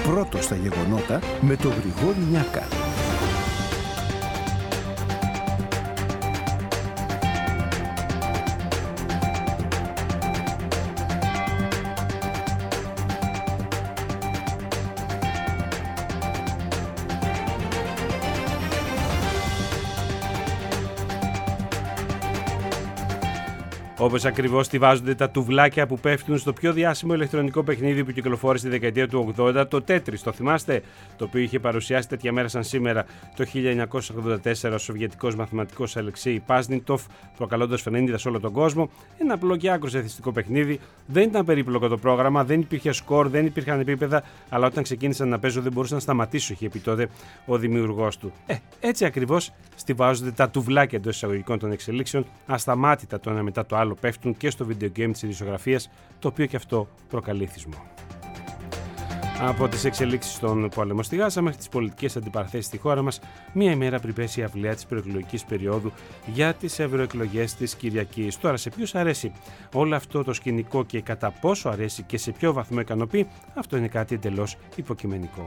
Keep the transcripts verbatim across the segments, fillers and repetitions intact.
Πρώτος στα γεγονότα με τον Γρηγόρη Νιάκα. Όπως ακριβώς στιβάζονται τα τουβλάκια που πέφτουν στο πιο διάσημο ηλεκτρονικό παιχνίδι που κυκλοφόρησε τη δεκαετία του ογδόντα, το Tetris. Το θυμάστε? Το οποίο είχε παρουσιάσει τέτοια μέρα σαν σήμερα το χίλια εννιακόσια ογδόντα τέσσερα ο σοβιετικός μαθηματικός Αλεξέι Πάζνιτοφ, προκαλώντας φρενίτιδα σε όλο τον κόσμο. Ένα απλό και άκρως εθιστικό παιχνίδι. Δεν ήταν περίπλοκο το πρόγραμμα, δεν υπήρχε σκορ, δεν υπήρχαν επίπεδα, αλλά όταν ξεκίνησαν να παίζω δεν μπορούσα να σταματήσω, είχε πει τότε ο δημιουργός του. Ε, έτσι ακριβώς στιβάζονται τα τουβλάκια εντός εισαγωγικών των εξελίξεων, ασταμάτητα το ένα μετά το άλλο πέφτουν και στο video game της ειδησιογραφίας, το οποίο και αυτό προκαλεί θυσμό. Από τις εξελίξεις στον πόλεμο στη Γάζα μέχρι τις πολιτικές αντιπαραθέσεις στη χώρα μας, μία ημέρα πριν πέσει η αυλαία της προεκλογικής περίοδου για τις ευρωεκλογές της Κυριακής. Τώρα, σε ποιους αρέσει όλο αυτό το σκηνικό και κατά πόσο αρέσει και σε ποιο βαθμό ικανοποιεί, αυτό είναι κάτι εντελώς υποκειμενικό.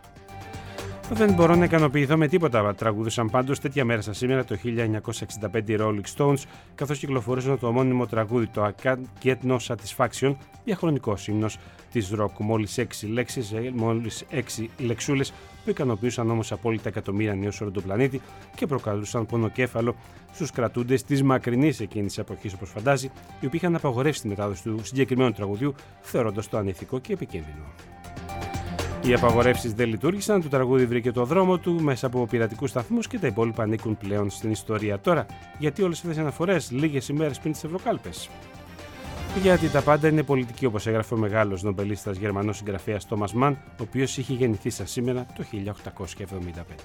Δεν μπορώ να ικανοποιηθώ με τίποτα, τραγούδισαν πάντως τέτοια μέρα σαν σήμερα το χίλια εννιακόσια εξήντα πέντε οι Rolling Stones, καθώς κυκλοφορούσαν το ομώνυμο τραγούδι, το I Can't Get No Satisfaction, διαχρονικός ύμνος της ροκ. Μόλις έξι λέξεις, μόλις έξι λεξούλες που ικανοποιούσαν όμως απόλυτα εκατομμύρια νέους όλο τον πλανήτη και προκαλούσαν πονοκέφαλο στους κρατούντες της μακρινής εκείνης εποχής, όπως φαντάζει, οι οποίοι είχαν απαγορεύσει τη μετάδοση του συγκεκριμένου τραγουδιού, θεωρώντας το ανηθικό και επικίνδυνο. Οι απαγορεύσεις δεν λειτουργήσαν, το τραγούδι βρήκε το δρόμο του μέσα από πειρατικούς σταθμούς και τα υπόλοιπα ανήκουν πλέον στην ιστορία. Τώρα, γιατί όλες αυτές οι αναφορές λίγες ημέρες πριν τις ευρωκάλπες? Γιατί τα πάντα είναι πολιτική, όπως έγραφε ο μεγάλος νομπελίστας γερμανός συγγραφέας Τόμας Μαν, ο οποίος είχε γεννηθεί σαν σήμερα το χίλια οκτακόσια εβδομήντα πέντε.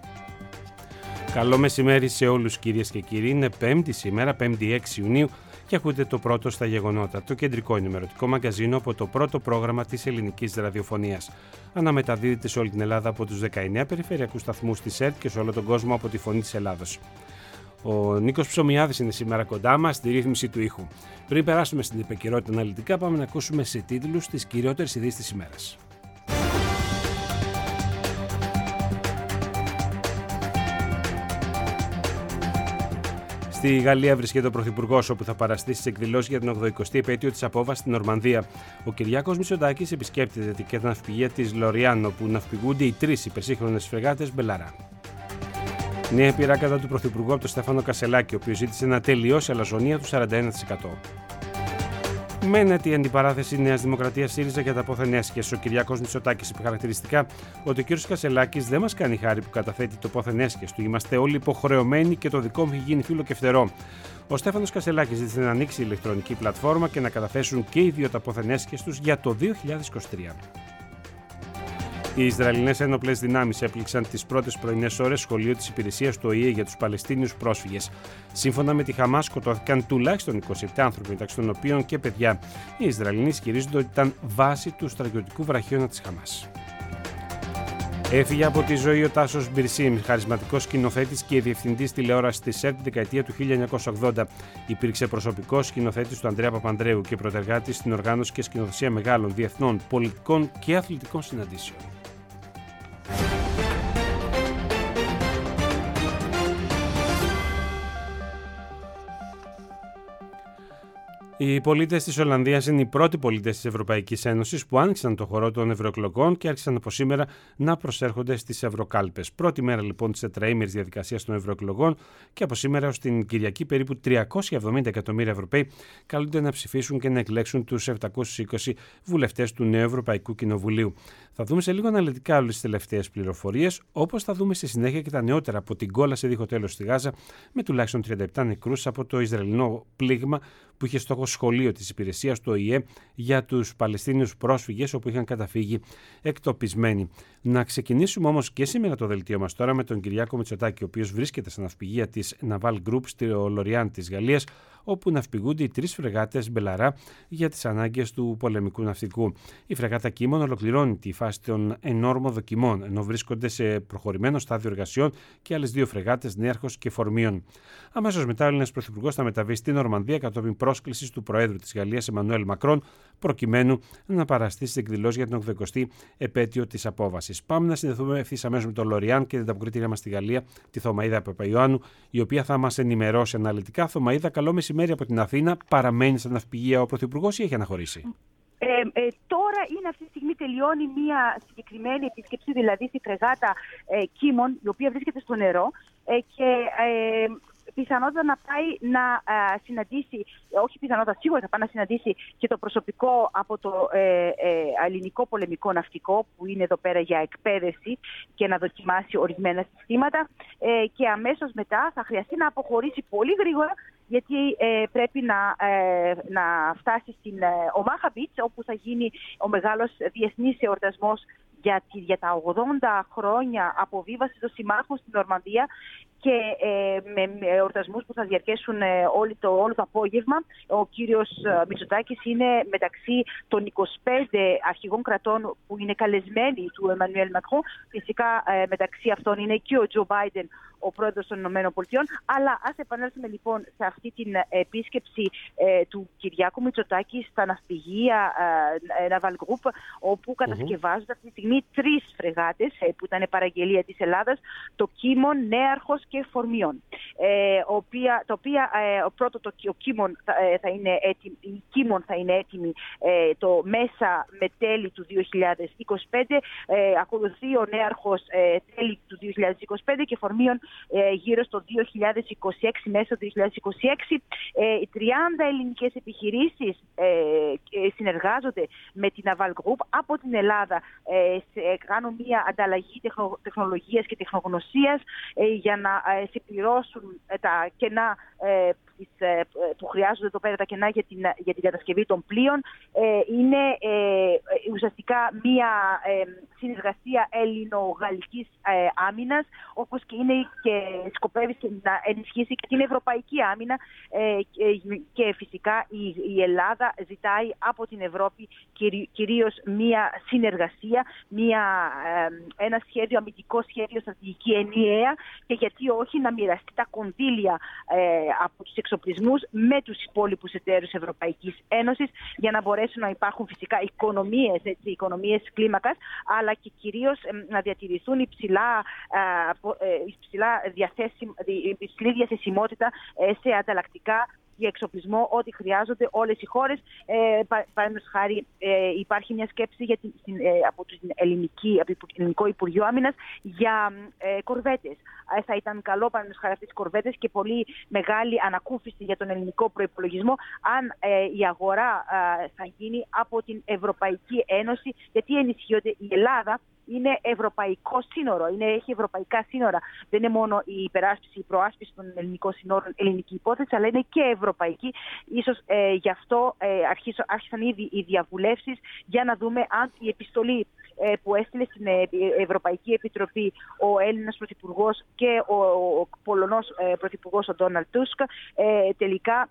Καλό μεσημέρι σε όλους, κυρίες και κύριοι. Είναι Πέμπτη σήμερα, Πέμπτη έξι Ιουνίου, και ακούτε το πρώτο στα γεγονότα, το κεντρικό ενημερωτικό μαγκαζίνο από το πρώτο πρόγραμμα της ελληνικής ραδιοφωνίας. Αναμεταδίδεται σε όλη την Ελλάδα από τους δεκαεννέα περιφερειακούς σταθμούς της ΕΡΤ και σε όλο τον κόσμο από τη Φωνή της Ελλάδος. Ο Νίκος Ψωμιάδης είναι σήμερα κοντά μας στη ρύθμιση του ήχου. Πριν περάσουμε στην επικαιρότητα αναλυτικά, πάμε να ακούσουμε σε τίτλους τις κυριότερες ειδήσεις της ημέρας. Στη Γαλλία βρίσκεται ο Πρωθυπουργός, όπου θα παραστεί στις εκδηλώσεις για την ογδοηκοστή επέτειο της απόβασης στην Νορμανδία. Ο Κυριάκος Μητσοτάκης επισκέπτεται και τα ναυπηγεία της Λοριάν, όπου ναυπηγούνται οι τρεις υπερσύγχρονες φρεγάτες Μπελαρά. Νέα πειρά κατά του Πρωθυπουργού από τον Στέφανο Κασελάκη, ο οποίος ζήτησε να τελειώσει αλαζονία του σαράντα ένα τοις εκατό. Μένεται η αντιπαράθεση Νέας Δημοκρατίας ΣΥΡΙΖΑ για τα πόθεν έσχες. Ο Κυριάκος Μητσοτάκης είπε χαρακτηριστικά ότι ο κ. Κασελάκης δεν μας κάνει χάρη που καταθέτει το πόθεν έσχες του. Είμαστε όλοι υποχρεωμένοι και το δικό μου έχει γίνει φύλλο και φτερό. Ο Στέφανος Κασελάκης ζήτησε να ανοίξει η ηλεκτρονική πλατφόρμα και να καταθέσουν και οι δύο τα πόθεν έσχες τους για το δύο χιλιάδες είκοσι τρία. Οι Ισραηλινές ένοπλες δυνάμεις έπληξαν τις πρώτες πρωινές ώρες σχολείο της υπηρεσίας του Ο Η Ε για τους Παλαιστίνιους πρόσφυγες. Σύμφωνα με τη Χαμάς, σκοτώθηκαν τουλάχιστον είκοσι επτά άνθρωποι, μεταξύ των οποίων και παιδιά. Οι Ισραηλινοί ισχυρίζονται ότι ήταν βάση του στρατιωτικού βραχίωνα της Χαμάς. Έφυγε από τη ζωή ο Τάσος Μπιρσίμ, χαρισματικός σκηνοθέτης και διευθυντής τηλεόρασης της ΕΡΤ τη δεκαετία του χίλια εννιακόσια ογδόντα. Υπήρξε προσωπικός σκηνοθέτης του Ανδρέα Παπανδρέου και πρωτεργάτης στην οργάνωση και σκηνοθεσία μεγάλων διεθνών, πολιτικών και αθλητικών συναντήσεων. Οι πολίτες της Ολλανδίας είναι οι πρώτοι πολίτες της Ευρωπαϊκής Ένωσης που άνοιξαν το χορό των ευρωεκλογών και άρχισαν από σήμερα να προσέρχονται στις ευρωκάλπες. Πρώτη μέρα λοιπόν της τετραήμερης διαδικασίας των ευρωεκλογών και από σήμερα ως την Κυριακή περίπου τριακόσια εβδομήντα εκατομμύρια Ευρωπαίοι καλούνται να ψηφίσουν και να εκλέξουν τους επτακόσιους είκοσι βουλευτές του νέου Ευρωπαϊκού Κοινοβουλίου. Θα δούμε σε λίγο αναλυτικά όλες τις τελευταίες πληροφορίες, όπως θα δούμε στη συνέχεια και τα νεότερα από την κόλαση δίχω τέλος στη Γάζα, με τουλάχιστον τριάντα επτά νεκρούς από το Ισραηλινό πλήγμα που είχε στόχο σχολείο της υπηρεσίας του Ο Η Ε για τους Παλαιστίνιους πρόσφυγες, όπου είχαν καταφύγει εκτοπισμένοι. Να ξεκινήσουμε όμως και σήμερα το δελτίο μας τώρα με τον Κυριάκο Μητσοτάκη, ο οποίος βρίσκεται στα ναυπηγεία της Naval Group στη Λοριάν της Γαλλίας, όπου ναυπηγούνται οι τρεις φρεγάτες Μπελαρά για τις ανάγκες του πολεμικού ναυτικού. Η φρεγάτα Κίμων ολοκληρώνει τη φάση των ενόρμων δοκιμών, ενώ βρίσκονται σε προχωρημένο στάδιο εργασιών και άλλες δύο φρεγάτες Νέαρχος και Φορμίων. Αμέσως μετά, ο Έλληνας Πρωθυπουργός θα μεταβεί στην Νορμανδία κατόπιν πρόσκλησης του Προέδρου της Γαλλίας Εμμανουέλ Μακρόν, προκειμένου να παραστεί στις εκδηλώσεις για την ογδοηκοστή επέτειο της απόβασης. Πάμε να συνδεθούμε ευθύς αμέσως με τον Λοριάν και την ανταποκρίτριά μας στη Γαλλία, τη Θωμαΐδα Παπαϊωάννου, η οποία θα μας ενημερώσει αναλυτικά. Θωμαΐδα, καλό μεσημέρι από την Αθήνα. Παραμένει στα ναυπηγεία ο Πρωθυπουργός ή έχει αναχωρήσει? Ε, ε, τώρα είναι αυτή τη στιγμή, τελειώνει μια συγκεκριμένη επίσκεψη, δηλαδή στη φρεγάτα ε, Κίμων, η οποία βρίσκεται στο νερό ε, και ε, πιθανότατα να πάει να ε, συναντήσει, όχι πιθανότατα, σίγουρα θα πάει να συναντήσει και το προσωπικό από το ε, ε, ελληνικό πολεμικό ναυτικό που είναι εδώ πέρα για εκπαίδευση και να δοκιμάσει ορισμένα συστήματα ε, και αμέσως μετά θα χρειαστεί να αποχωρήσει πολύ γρήγορα, γιατί ε, πρέπει να, ε, να φτάσει στην ε, Ομάχα Beach, όπου θα γίνει ο μεγάλος διεθνής εορτασμός για, για τα ογδόντα χρόνια αποβίβασης των συμμάχων στην Νορμανδία και ε, με, με εορτασμούς που θα διαρκέσουν ε, όλο, το, όλο το απόγευμα. Ο κύριος Μητσοτάκης είναι μεταξύ των είκοσι πέντε αρχηγών κρατών που είναι καλεσμένοι του Εμμανουέλ Μακρόν. Φυσικά ε, μεταξύ αυτών είναι και ο Τζο Μπάιντεν, ο πρόεδρος των Ηνωμένων Πολιτειών. Αλλά ας επανέλθουμε λοιπόν σε αυτή την επίσκεψη ε, του Κυριάκου Μητσοτάκη στα ναυπηγεία ε, Naval Group, όπου κατασκευάζονται αυτή τη στιγμή τρεις φρεγάτες ε, που ήταν παραγγελία της Ελλάδας, το Κίμων, Νέαρχος και Φορμιών. Ε, οποία, το οποία, ε, ο πρώτο, το, ο Κίμων θα, ε, θα είναι έτοιμη, η Κίμων θα είναι έτοιμη ε, το μέσα με τέλη του δύο χιλιάδες είκοσι πέντε, ε, ακολουθεί ο Νέαρχος ε, τέλη του δύο χιλιάδες είκοσι πέντε και Φορμίων ε, γύρω στο δύο χιλιάδες είκοσι έξι, μέσα στο δύο χιλιάδες είκοσι έξι. Ε, οι τριάντα ελληνικές επιχειρήσεις ε, συνεργάζονται με την Naval Group από την Ελλάδα, ε, σε, κάνουν μια ανταλλαγή τεχνο, τεχνολογίας και τεχνογνωσίας ε, για να ε, συμπληρώσουν ε, τα κενά ε, που χρειάζονται εδώ πέρα, τα κενά για την, για την κατασκευή των πλοίων. Ε, είναι ε, ουσιαστικά μία ε, συνεργασία ελληνο-γαλλικής ε, άμυνας, όπως και είναι και σκοπεύει να ενισχύσει και την ευρωπαϊκή άμυνα ε, και, και φυσικά η, η Ελλάδα ζητάει από την Ευρώπη κυρί, κυρίως μία συνεργασία, μία, ε, ένα σχέδιο, αμυντικό σχέδιο στρατηγική ενιαία, και γιατί όχι να μοιραστεί τα κονδύλια ε, από τους εξοπλισμούς με τους υπόλοιπους εταίρους Ευρωπαϊκής Ένωσης, για να μπορέσουν να υπάρχουν φυσικά οικονομίες, έτσι, οικονομίες κλίμακας, αλλά και κυρίως ε, να διατηρηθούν υψηλά, ε, υψηλά διαθέσιμ, υψηλή διαθεσιμότητα ε, σε ανταλλακτικά για εξοπλισμό, ό,τι χρειάζονται όλες οι χώρες. Ε, Παραδείγματος χάρη, ε, υπάρχει μια σκέψη για την, ε, από, την ελληνική, από το Ελληνικό Υπουργείο Άμυνας για ε, κορβέτες. Ε, θα ήταν καλό, παραδείγματος χάρη, αυτές τις κορβέτες και πολύ μεγάλη ανακούφιση για τον ελληνικό προϋπολογισμό αν ε, η αγορά ε, θα γίνει από την Ευρωπαϊκή Ένωση, γιατί ενισχύονται η Ελλάδα. Είναι ευρωπαϊκό σύνορο, είναι, έχει ευρωπαϊκά σύνορα. Δεν είναι μόνο η υπεράσπιση, η προάσπιση των ελληνικών σύνορων ελληνική υπόθεση, αλλά είναι και ευρωπαϊκή. Ίσως ε, γι' αυτό ε, αρχίσο, άρχισαν ήδη οι διαβουλεύσεις για να δούμε αν η επιστολή ε, που έστειλε στην ε, Ευρωπαϊκή Επιτροπή ο Έλληνας Πρωθυπουργός και ο, ο Πολωνός ε, Πρωθυπουργός ο Ντόναλντ Τούσκ ε, τελικά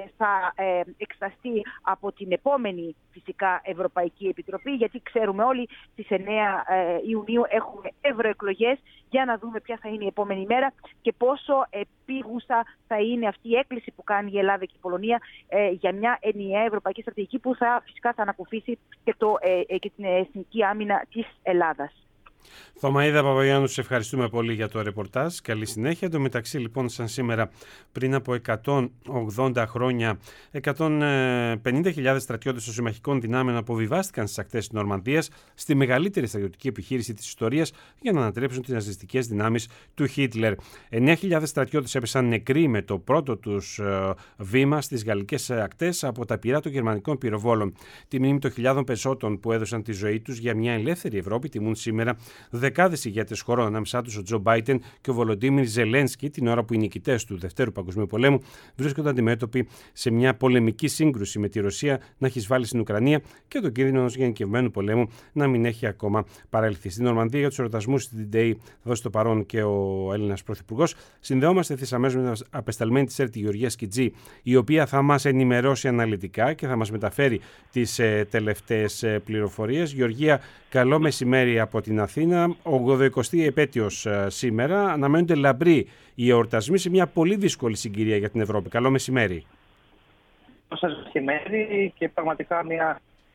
θα εξεταστεί από την επόμενη φυσικά Ευρωπαϊκή Επιτροπή, γιατί ξέρουμε όλοι στις εννέα Ιουνίου έχουμε ευρωεκλογές, για να δούμε ποια θα είναι η επόμενη μέρα και πόσο επίγουσα θα είναι αυτή η έκκληση που κάνει η Ελλάδα και η Πολωνία για μια ενιαία ευρωπαϊκή στρατηγική που θα φυσικά θα ανακουφίσει και, το, και την εθνική άμυνα της Ελλάδας. Θωμαΐδα Παπαϊωάννου, σε ευχαριστούμε πολύ για το ρεπορτάζ. Καλή συνέχεια. Το μεταξύ, λοιπόν, σαν σήμερα πριν από εκατόν ογδόντα χρόνια, εκατόν πενήντα χιλιάδες στρατιώτες των συμμαχικών δυνάμεων αποβιβάστηκαν στις ακτές της Νορμανδίας στη μεγαλύτερη στρατιωτική επιχείρηση της ιστορίας για να ανατρέψουν τις ναζιστικές δυνάμεις του Χίτλερ. εννέα χιλιάδες στρατιώτες έπεσαν νεκροί με το πρώτο τους βήμα στις γαλλικές ακτές από τα πυρά των γερμανικών πυροβόλων. Τη μνήμη των χιλιάδων πεσότων που έδωσαν τη ζωή τους για μια ελεύθερη Ευρώπη τιμούν σήμερα δεκάδες ηγέτες χωρών, ανάμεσά τους ο Τζο Μπάιντεν και ο Βολοντίμιρ Ζελένσκι, την ώρα που οι νικητές του Δευτέρου Παγκοσμίου Πολέμου βρίσκονται αντιμέτωποι σε μια πολεμική σύγκρουση με τη Ρωσία να έχει εισβάλει στην Ουκρανία και τον κίνδυνο ενός γενικευμένου πολέμου να μην έχει ακόμα παρέλθει. Στην Νορμανδία για τους εορτασμούς στην ντι ντέι θα δώσει το παρόν και ο Έλληνας Πρωθυπουργός. Συνδεόμαστε ευθύς αμέσως με την απεσταλμένη της ΕΡΤ Γεωργία Σκιτζή, η οποία θα μας ενημερώσει αναλυτικά και θα μας μεταφέρει τις ε, τελευταίες ε, πληροφορίες. Γεωργία, καλό μεσημέρι από την Αθήνα. ογδοηκοστή επέτειος ε, σήμερα. Αναμένονται λαμπροί οι εορτασμοί σε μια πολύ δύσκολη συγκυρία για την Ευρώπη. Καλό μεσημέρι. Καλό σας μεσημέρι και πραγματικά μια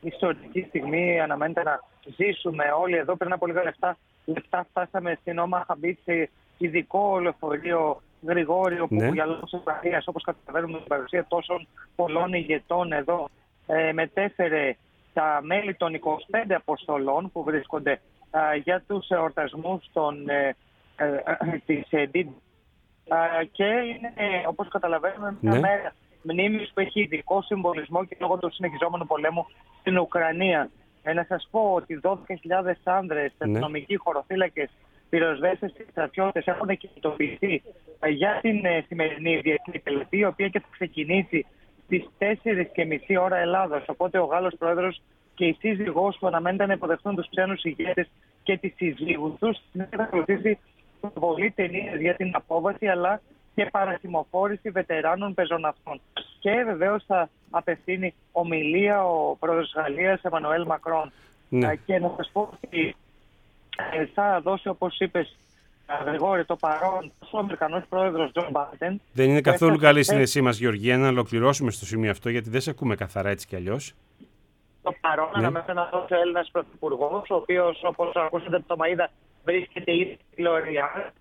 ιστορική στιγμή αναμένεται να ζήσουμε όλοι εδώ. Πριν από λίγα λεπτά, λεπτά φτάσαμε στην Όμαχα Μπιτς, σε ειδικό λεωφορείο Γρηγόριο, που ναι. για λόγους ασφαλείας, όπως καταλαβαίνουμε, την παρουσία τόσων πολλών ηγετών εδώ, ε, μετέφερε τα μέλη των είκοσι πέντε αποστολών που βρίσκονται ε, για τους εορτασμούς των, ε, ε, ε, της ε, ε, και είναι, ε, όπως καταλαβαίνουμε, μια ναι. μέρα μνήμης που έχει ειδικό συμβολισμό και λόγω του συνεχιζόμενου πολέμου στην Ουκρανία. Ε, να σας πω ότι δώδεκα χιλιάδες άνδρες, ναι. αστυνομικοί, χωροφύλακες, πυροσβέστες και στρατιώτες έχουν κινητοποιηθεί ε, για την ε, σημερινή διεθνή τελετή, η οποία και θα ξεκινήσει στις τέσσερις και μισή ώρα Ελλάδος. Οπότε ο Γάλλος Πρόεδρος και η σύζυγός του αναμένεται να υποδεχθούν τους ξένους ηγέτες και τις συζύγους τους. Θα ακολουθήσει πολύ ταινίες για την απόβαση, αλλά και παρασημοφόρηση βετεράνων πεζοναυτών. Και βεβαίως θα απευθύνει ομιλία ο πρόεδρος της Γαλλίας, Εμμανουέλ Μακρόν. Ναι. Και να σας πω ότι θα δώσει, όπως είπες, Γρηγόρη, το παρόν ο Αμερικανός πρόεδρος Τζο Μπάιντεν. Δεν είναι καθόλου καλή η σύνδεσή μας, Γεωργία, να ολοκληρώσουμε στο σημείο αυτό, γιατί δεν σε ακούμε καθαρά έτσι κι αλλιώς. Το παρόν ναι. αναμένεται να δώσει ο Έλληνας πρωθυπουργός, ο οποίος, όπως ακούσατε από το Μαΐδα, βρίσκεται ήδη στη Λοριάν.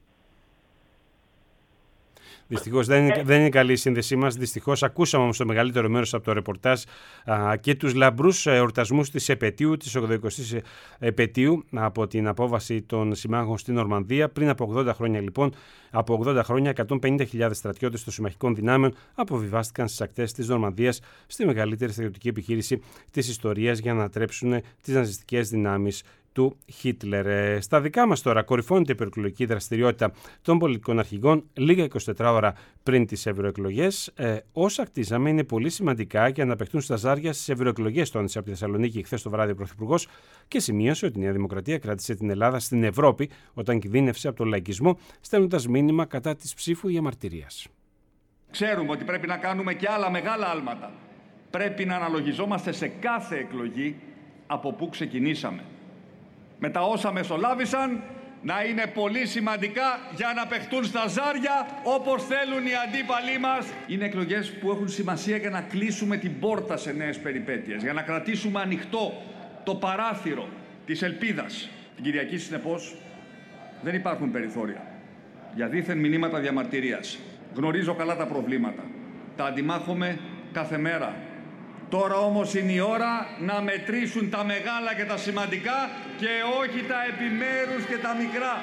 Δυστυχώς δεν είναι, δεν είναι καλή η σύνδεσή μας. Δυστυχώς ακούσαμε όμως το μεγαλύτερο μέρος από το ρεπορτάζ α, και τους λαμπρούς εορτασμούς της επετείου, της ογδοηκοστής επετείου από την απόβαση των συμμάχων στην Νορμανδία. Πριν από ογδόντα χρόνια λοιπόν, από ογδόντα χρόνια εκατόν πενήντα χιλιάδες στρατιώτες των συμμαχικών δυνάμεων αποβιβάστηκαν στις ακτές της Νορμανδίας στη μεγαλύτερη στρατιωτική επιχείρηση της ιστορίας για να ανατρέψουν τις ναζιστικές δυνάμεις του Χίτλερ. Στα δικά μας τώρα κορυφώνεται η προεκλογική δραστηριότητα των πολιτικών αρχηγών λίγα είκοσι τέσσερις ώρα πριν τις ευρωεκλογές. Ε, όσα κτίζαμε είναι πολύ σημαντικά για να παιχτούν στα ζάρια στις ευρωεκλογές, τόνισε από τη Θεσσαλονίκη χθες το βράδυ ο Πρωθυπουργός και σημείωσε ότι η Νέα Δημοκρατία κράτησε την Ελλάδα στην Ευρώπη όταν κινδύνευσε από τον λαϊκισμό, στέλνοντας μήνυμα κατά της ψήφου διαμαρτυρίας. Ξέρουμε ότι πρέπει να κάνουμε και άλλα μεγάλα άλματα. Πρέπει να αναλογιζόμαστε σε κάθε εκλογή από πού ξεκινήσαμε. Με τα όσα μεσολάβησαν να είναι πολύ σημαντικά για να παιχτούν στα ζάρια όπως θέλουν οι αντίπαλοι μας. Είναι εκλογές που έχουν σημασία για να κλείσουμε την πόρτα σε νέες περιπέτειες, για να κρατήσουμε ανοιχτό το παράθυρο της ελπίδας. Την Κυριακή, συνεπώς, δεν υπάρχουν περιθώρια για δίθεν μηνύματα διαμαρτυρίας. Γνωρίζω καλά τα προβλήματα. Τα αντιμάχομαι κάθε μέρα. Τώρα όμως είναι η ώρα να μετρήσουν τα μεγάλα και τα σημαντικά και όχι τα επιμέρους και τα μικρά.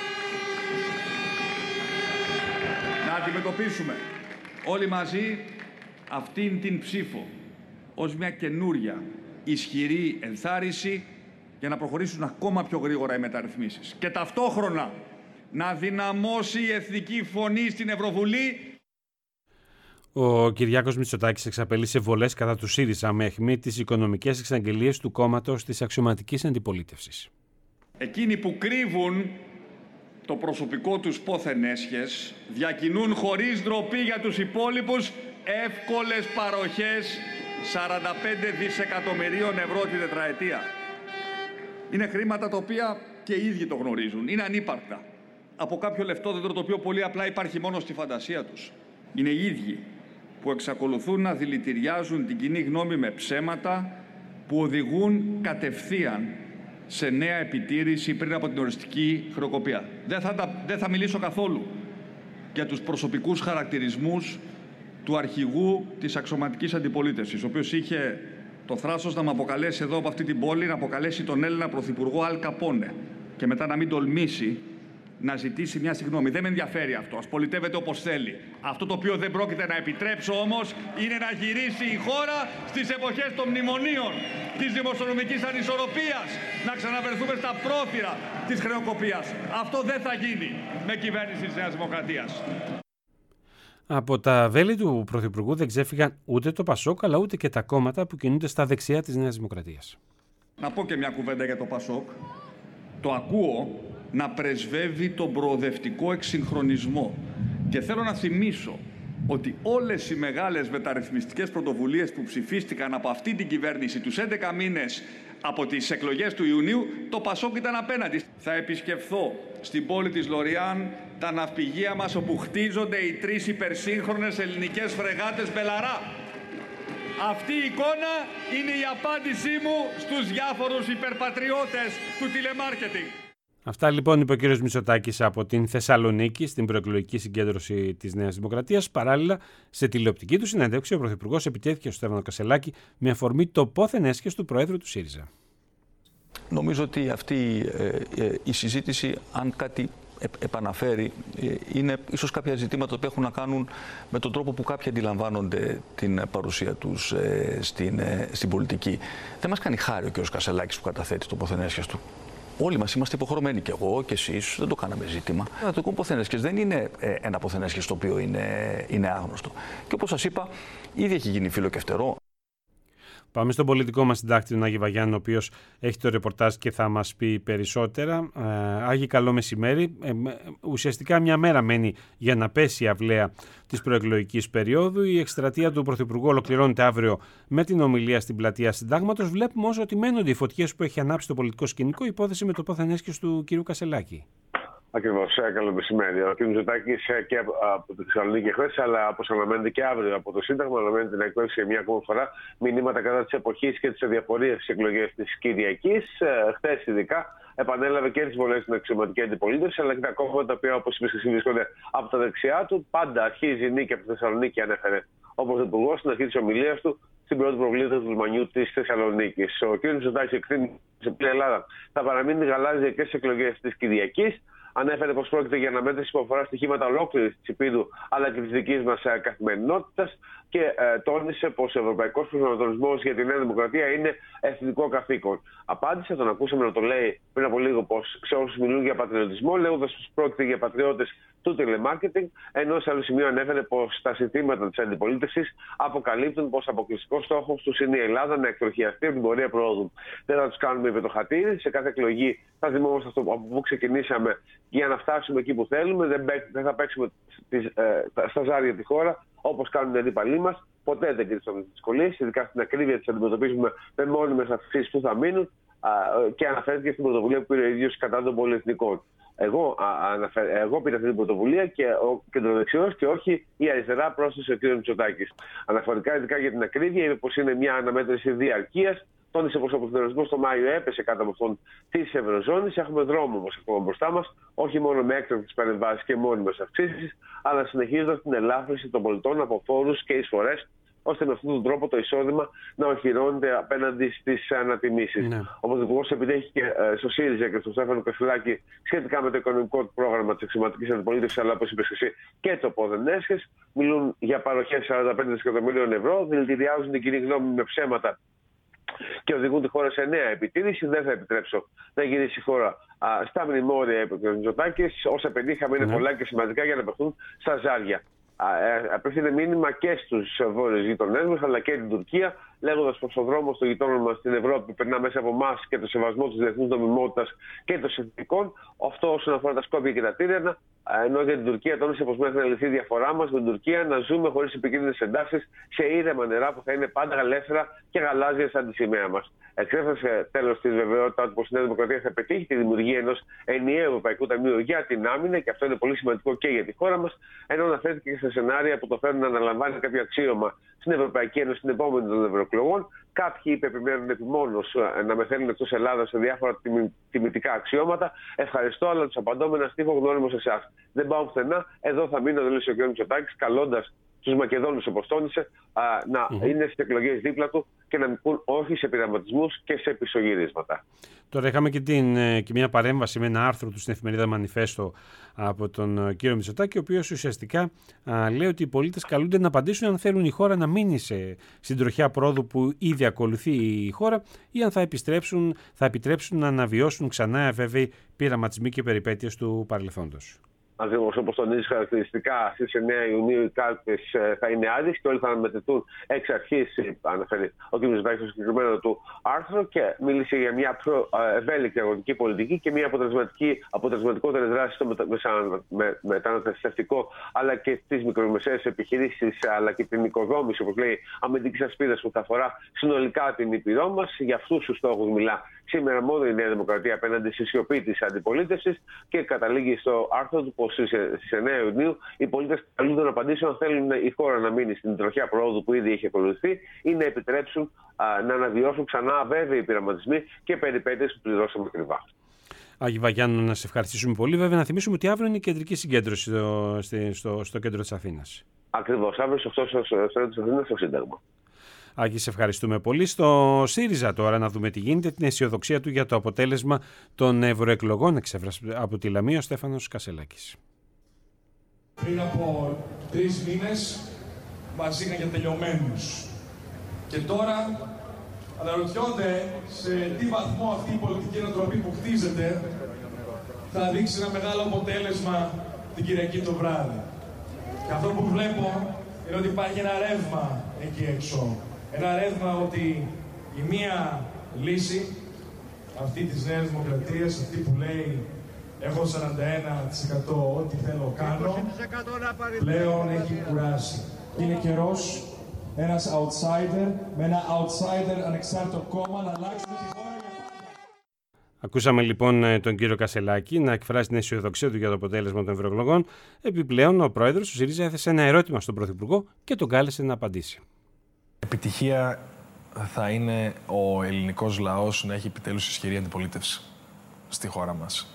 Να αντιμετωπίσουμε όλοι μαζί αυτήν την ψήφο ως μια καινούρια ισχυρή ενθάρρυνση για να προχωρήσουν ακόμα πιο γρήγορα οι μεταρρυθμίσεις. Και ταυτόχρονα να δυναμώσει η εθνική φωνή στην Ευρωβουλή. Ο Κυριάκος Μητσοτάκης εξαπέλυσε βολές κατά του ΣΥΡΙΖΑ με αιχμή τις οικονομικές εξαγγελίες του κόμματος της αξιωματικής αντιπολίτευσης. Εκείνοι που κρύβουν το προσωπικό τους πόθεν έσχες διακινούν χωρίς ντροπή για τους υπόλοιπους εύκολες παροχές σαράντα πέντε δισεκατομμυρίων ευρώ την τετραετία. Είναι χρήματα τα οποία και οι ίδιοι το γνωρίζουν. Είναι ανύπαρκτα. Από κάποιο λεφτόδεντρο το οποίο πολύ απλά υπάρχει μόνο στη φαντασία τους. Είναι οι ίδιοι που εξακολουθούν να δηλητηριάζουν την κοινή γνώμη με ψέματα που οδηγούν κατευθείαν σε νέα επιτήρηση πριν από την οριστική χρεοκοπία. Δεν θα, δεν θα μιλήσω καθόλου για τους προσωπικούς χαρακτηρισμούς του αρχηγού της αξιωματικής αντιπολίτευσης, ο οποίος είχε το θράσος να με αποκαλέσει εδώ από αυτή την πόλη, να αποκαλέσει τον Έλληνα Πρωθυπουργό Αλ Καπόνε και μετά να μην τολμήσει να ζητήσει μια συγγνώμη. Δεν με ενδιαφέρει αυτό. Ας πολιτεύεται όπως θέλει. Αυτό το οποίο δεν πρόκειται να επιτρέψω όμως είναι να γυρίσει η χώρα στις εποχές των μνημονίων, της δημοσιονομικής ανισορροπίας, να ξαναβρεθούμε στα πρόθυρα της χρεοκοπίας. Αυτό δεν θα γίνει με κυβέρνηση της Νέας Δημοκρατίας. Από τα βέλη του Πρωθυπουργού δεν ξέφυγαν ούτε το Πασόκ, αλλά ούτε και τα κόμματα που κινούνται στα δεξιά της Νέας Δημοκρατίας. Να πω και μια κουβέντα για το Πασόκ. Το ακούω να πρεσβεύει τον προοδευτικό εξυγχρονισμό. Και θέλω να θυμίσω ότι όλες οι μεγάλες μεταρρυθμιστικές πρωτοβουλίες που ψηφίστηκαν από αυτή την κυβέρνηση τους έντεκα μήνες από τις εκλογές του Ιουνίου, το Πασόκ ήταν απέναντι. Θα επισκεφθώ στην πόλη της Λοριάν τα ναυπηγεία μας όπου χτίζονται οι τρεις υπερσύγχρονες ελληνικές φρεγάτες Μπελαρά. Αυτή η εικόνα είναι η απάντησή μου στους διάφορους υπερπατριώτες του τηλεμάρκετινγκ. Αυτά λοιπόν είπε ο κύριος Μητσοτάκης από την Θεσσαλονίκη στην προεκλογική συγκέντρωση της Νέας Δημοκρατίας. Παράλληλα, σε τηλεοπτική του συνέντευξη, ο Πρωθυπουργός επιτέθηκε στο Στέφανο Κασσελάκη με αφορμή το πόθεν έσχες του Προέδρου του ΣΥΡΙΖΑ. Νομίζω ότι αυτή ε, ε, η συζήτηση, αν κάτι επαναφέρει, είναι ίσως κάποια ζητήματα που έχουν να κάνουν με τον τρόπο που κάποιοι αντιλαμβάνονται την παρουσία τους ε, στην, ε, στην πολιτική. Δεν μας κάνει χάρη ο κ. Κασσελάκης που καταθέτει το πόθεν έσχες του. Όλοι μας είμαστε υποχρεωμένοι, και εγώ και εσείς, δεν το κάναμε ζήτημα. Το πόθεν έσχες δεν είναι ένα πόθεν έσχες το οποίο είναι, είναι άγνωστο. Και όπως σας είπα, ήδη έχει γίνει φύλλο και φτερό. Πάμε στον πολιτικό μας συντάκτη, τον Άγη Βαγιάννη, ο οποίος έχει το ρεπορτάζ και θα μας πει περισσότερα. Ε, Άγη, καλό μεσημέρι. Ε, ουσιαστικά μια μέρα μένει για να πέσει η αυλαία της προεκλογικής περίοδου. Η εκστρατεία του Πρωθυπουργού ολοκληρώνεται αύριο με την ομιλία στην πλατεία Συντάγματος. Βλέπουμε όμως ότι μένονται οι φωτιές που έχει ανάψει το πολιτικό σκηνικό, υπόθεση με το πόθεν έσχες του κ. Κασσελάκη. Ακριβώς, καλό μεσημέρι. Ο κ. Μητσοτάκης και από τη Θεσσαλονίκη χθες, αλλά όπως αναμένεται και αύριο από το Σύνταγμα, αναμένεται να εκπέμψει μια ακόμα φορά μηνύματα κατά της εποχής και της αδιαφορίας στις εκλογές της Κυριακής. Χθες, ειδικά, επανέλαβε και τις βολές στην αξιωματική αντιπολίτευση, αλλά και τα κόμματα τα οποία, όπως είπες, βρίσκονται από τα δεξιά του. Πάντα αρχίζει η νίκη από τη Θεσσαλονίκη, ανέφερε ο Πρωθυπουργός στην αρχή της ομιλίας του στην πρώτη προβλήτα του λιμανιού της Θεσσαλονίκης. Ο κ. Μητσοτάκης εκτίμησε ότι η Ελλάδα θα παραμείνει γαλάζια και στις εκλογές της Κυριακής. Ανέφερε πως πρόκειται για αναμέτρηση που αφορά στοιχήματα ολόκληρης της Ηπείρου αλλά και της δικής μας καθημερινότητας και ε, τόνισε πως ο ευρωπαϊκός προσανατολισμός για τη Νέα Δημοκρατία είναι εθνικό καθήκον. Απάντησε, τον ακούσαμε να το λέει πριν από λίγο, πως σε όσους μιλούν για πατριωτισμό, λέγοντας πως πρόκειται για πατριώτες του τηλεμάρκετινγκ, ενώ σε άλλο σημείο ανέφερε πως τα συνθήματα της αντιπολίτευσης αποκαλύπτουν πως αποκλειστικός στόχος τους είναι η Ελλάδα να εκτροχιαστεί από την πορεία προόδου. Δεν θα τους κάνουμε υπό το χατήρι, σε κάθε εκλογή θα θυμόμαστε αυτό από πού ξεκινήσαμε για να φτάσουμε εκεί που θέλουμε. Δεν, δεν θα παίξουμε τις, ε, στα ζάρια τη χώρα όπως κάνουν οι αντίπαλοι μας. Ποτέ δεν κρύψαμε τις δυσκολίες, ειδικά στην ακρίβεια τις αντιμετωπίζουμε με μόνιμες αυξήσεις που θα μείνουν, α, και αναφέρθηκε στην πρωτοβουλία που πήρε ο ίδιος κατά των πολυεθνικών. Εγώ, α, αναφέρ, εγώ πήρα αυτή την πρωτοβουλία και ο κεντροδεξιός και όχι η αριστερά, πρόσθεσε ο κ. Μητσοτάκης. Αναφορικά ειδικά για την ακρίβεια, είπε πως είναι μια αναμέτρηση διαρκείας. Τόνισε πως ο πληθωρισμός το Μάιο έπεσε κάτω από αυτόν της Ευρωζώνης. Έχουμε δρόμο όμως ακόμα μπροστά μας, όχι μόνο με έκτακτες παρεμβάσεις και μόνιμες αυξήσεις, αλλά συνεχίζοντας την ελάφρυνση των πολιτών από φόρους και εισφορές, ώστε με αυτόν τον τρόπο το εισόδημα να οχυρώνεται απέναντι στις ανατιμήσεις. Ναι. Ο Πρωθυπουργός επιτέχει και ε, στο ΣΥΡΙΖΑ και στο Στέφανο Κασσελάκη σχετικά με το οικονομικό πρόγραμμα της αξιωματικής αντιπολίτευσης, αλλά όπως είπες εσύ και το πόθεν έσχες. Μιλούν για παροχές σαράντα πέντε δισεκατομμυρίων ευρώ, δηλητηριάζουν την κοινή γνώμη με ψέματα και οδηγούν τη χώρα σε νέα επιτήρηση. Δεν θα επιτρέψω να γυρίσει η χώρα α, στα μνημόρια, είπε ο κ. Μητσοτάκης. Όσα πετύχαμε είναι mm. πολλά και σημαντικά για να πεθούν στα ζάρια. Ε, απευθύνει μήνυμα και στους βόρειους γείτονές μας αλλά και την Τουρκία, λέγοντας πως ο δρόμος των γειτόνων μας στην Ευρώπη περνά μέσα από εμάς και το σεβασμό της διεθνούς νομιμότητας και των συνθηκών. Αυτό όσον αφορά τα Σκόπια και τα Τύρανα, ενώ για την Τουρκία τόνισε πως μέχρι να λυθεί η διαφορά μας με την Τουρκία να ζούμε χωρίς επικίνδυνες εντάσεις σε ήρεμα νερά που θα είναι πάντα ελεύθερα και γαλάζια σαν τη σημαία μας. Εξέφρασε τέλος τη βεβαιότητα ότι πως η Νέα Δημοκρατία θα πετύχει τη δημιουργία ενός ενιαίου Ευρωπαϊκού Ταμείου για την άμυνα, και αυτό είναι πολύ σημαντικό και για τη χώρα μας, ενώ αναφέρθηκε και σε σενάρια που το φέρνουν να αναλαμβάνει κάποιο αξίωμα στην Ευρωπαϊκή Ένωση την επόμενη των ευρωεκλογών. Κάποιοι είπε επιμένουν επιμόνως να μεθαίνουν εκτός Ελλάδας σε διάφορα τιμητικά αξιώματα. Ευχαριστώ, αλλά τους απαντώ με ένα στίχο γνώριμο σε εσάς. Δεν πάω πουθενά, εδώ θα μείνω, δήλωσε ο κ. Μητσοτάκης, καλώντας τους Μακεδόνους, όπως τόνισε, να mm-hmm. είναι στις εκλογές δίπλα του και να μην πούν όχι σε πειραματισμούς και σε πισωγυρίσματα. Τώρα είχαμε και, την, και μια παρέμβαση με ένα άρθρο του στην εφημερίδα Μανιφέστο από τον κύριο Μητσοτάκη, ο οποίος ουσιαστικά α, λέει ότι οι πολίτες καλούνται να απαντήσουν αν θέλουν η χώρα να μείνει σε, στην τροχιά πρόοδου που ήδη ακολουθεί η χώρα, ή αν θα, επιστρέψουν, θα επιτρέψουν να αναβιώσουν ξανά βέβαιοι πειραματισμοί και περιπέτειες του παρελθόντος. Ακριβώς, όπως τονίζει χαρακτηριστικά, στις εννέα Ιουνίου οι κάλπες θα είναι άδειες και όλοι θα αναμετρηθούν εξ αρχής, αναφέρει ο κ. Μητσοτάκης στο συγκεκριμένο του άρθρο, και μίλησε για μια πιο ευέλικτη αγροτική πολιτική και μια αποτελεσματική, αποτελεσματικότερη δράση στο μετα, μεταναστευτικό αλλά και στις μικρομεσαίες επιχειρήσεις, αλλά και την οικοδόμηση, όπως λέει, αμυντικής ασπίδας που θα αφορά συνολικά την Ήπειρό μας. Για αυτούς τους στόχους μιλά σήμερα μόνο η Νέα Δημοκρατία απέναντι στη σιωπή της αντιπολίτευσης και καταλήγει στο άρθρο του πως στις εννέα Ιουνίου οι πολίτες καλούνται να απαντήσουν αν θέλουν η χώρα να μείνει στην τροχιά προόδου που ήδη έχει ακολουθεί ή να επιτρέψουν α, να αναβιώσουν ξανά αβέβαιοι πειραματισμοί και περιπέτειες που πληρώσαμε ακριβά. Άγη Βαγιάννου, να σε ευχαριστήσουμε πολύ. Βέβαια, να θυμίσουμε ότι αύριο είναι η κεντρική συγκέντρωση στο, στο, στο κέντρο της Αθήνας. Ακριβώς, αύριο στο κέντρο της Αθήνας, στο Σύνταγμα. Άγη, σε ευχαριστούμε πολύ. Στο ΣΥΡΙΖΑ τώρα να δούμε τι γίνεται, την αισιοδοξία του για το αποτέλεσμα των ευρωεκλογών εξέφρασε από τη Λαμία ο Στέφανος Κασελάκης. Πριν από τρεις μήνες μας είχαν για τελειωμένους. Και τώρα αναρωτιόνται σε τι βαθμό αυτή η πολιτική νοοτροπία που χτίζεται θα δείξει ένα μεγάλο αποτέλεσμα την Κυριακή το βράδυ. Και αυτό που βλέπω είναι ότι υπάρχει ένα ρεύμα εκεί έξω. Ένα ρεύμα ότι η μία λύση, αυτή της Νέας Δημοκρατίας, αυτή που λέει έχω σαράντα ένα τοις εκατό ό,τι θέλω κάνω, πλέον έχει κουράσει. Είναι καιρός ένας outsider με ένα outsider ανεξάρτητο κόμμα να αλλάξει τη χώρα. Ακούσαμε λοιπόν τον κύριο Κασελάκη να εκφράσει την αισιοδοξία του για το αποτέλεσμα των ευρωεκλογών. Επιπλέον, ο πρόεδρος του ΣΥΡΙΖΑ έθεσε ένα ερώτημα στον Πρωθυπουργό και τον κάλεσε να απαντήσει. Επιτυχία θα είναι ο ελληνικός λαός να έχει επιτέλους ισχυρή αντιπολίτευση στη χώρα μας.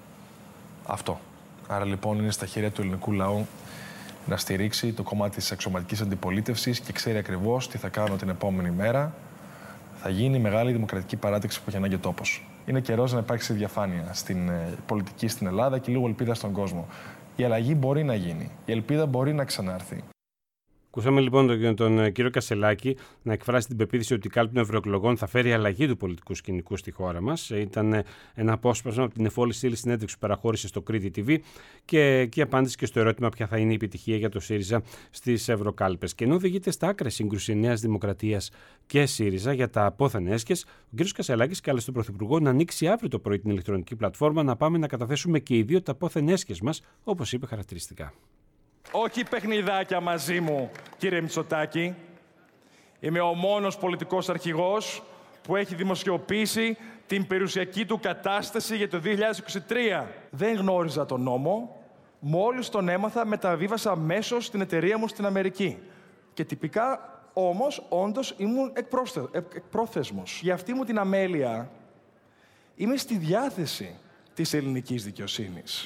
Αυτό. Άρα λοιπόν είναι στα χέρια του ελληνικού λαού να στηρίξει το κομμάτι της αξιωματικής αντιπολίτευσης και ξέρει ακριβώς τι θα κάνω την επόμενη μέρα. Θα γίνει μεγάλη δημοκρατική παράταξη που έχει ανάγκη ο τόπος. Είναι καιρός να υπάρξει διαφάνεια στην πολιτική στην Ελλάδα και λίγο ελπίδα στον κόσμο. Η αλλαγή μπορεί να γίνει. Η ελπίδα μπορεί να ξανάρθει. Ακούσαμε λοιπόν τον, τον κύριο Κασελάκη να εκφράσει την πεποίθηση ότι η κάλπη των ευρωεκλογών θα φέρει αλλαγή του πολιτικού σκηνικού στη χώρα μας. Ήταν ένα απόσπασμα από την εφόλη στήλη συνέντευξη που παραχώρησε στο Κρήτη τι βι και εκεί απάντησε και στο ερώτημα ποια θα είναι η επιτυχία για το ΣΥΡΙΖΑ στις ευρωκάλπες. Και ενώ οδηγείται στα άκρα σύγκρουση Νέας Δημοκρατίας και ΣΥΡΙΖΑ για τα απόθεν έσχες, ο κύριος Κασελάκης κάλεσε τον Πρωθυπουργό να ανοίξει αύριο το πρωί την ηλεκτρονική πλατφόρμα να πάμε να καταθέσουμε και οι δύο τα απόθεν έσχες μας, όπως είπε χαρακτηριστικά. Όχι παιχνιδάκια μαζί μου, κύριε Μητσοτάκη. Είμαι ο μόνος πολιτικός αρχηγός που έχει δημοσιοποιήσει την περιουσιακή του κατάσταση για το δύο χιλιάδες είκοσι τρία. Δεν γνώριζα τον νόμο. Μόλις τον έμαθα, μεταβίβασα αμέσως στην εταιρεία μου στην Αμερική. Και τυπικά, όμως, όντως ήμουν εκπρόθεσμος. Για αυτή μου την αμέλεια, είμαι στη διάθεση της ελληνικής δικαιοσύνης.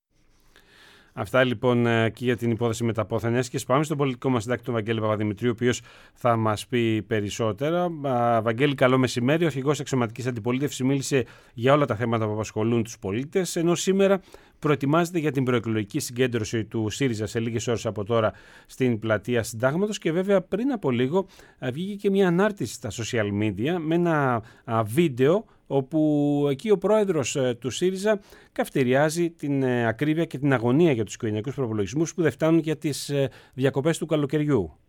Αυτά λοιπόν και για την υπόθεση με τα απόθεν έσχες. Πάμε στον πολιτικό μας συντάκτη, τον Βαγγέλη Παπαδημητρίου, ο οποίος θα μας πει περισσότερα. Βαγγέλη, καλό μεσημέρι. Ο αρχηγός αξιωματικής αντιπολίτευσης μίλησε για όλα τα θέματα που απασχολούν τους πολίτες, ενώ σήμερα προετοιμάζεται για την προεκλογική συγκέντρωση του ΣΥΡΙΖΑ σε λίγες ώρες από τώρα στην πλατεία Συντάγματος. Και βέβαια πριν από λίγο βγήκε και μια ανάρτηση στα social media με ένα βίντεο, όπου εκεί ο πρόεδρος του ΣΥΡΙΖΑ καυτηριάζει την ακρίβεια και την αγωνία για τους οικογενειακούς προπολογισμούς που δεν φτάνουν για τις διακοπές του καλοκαιριού.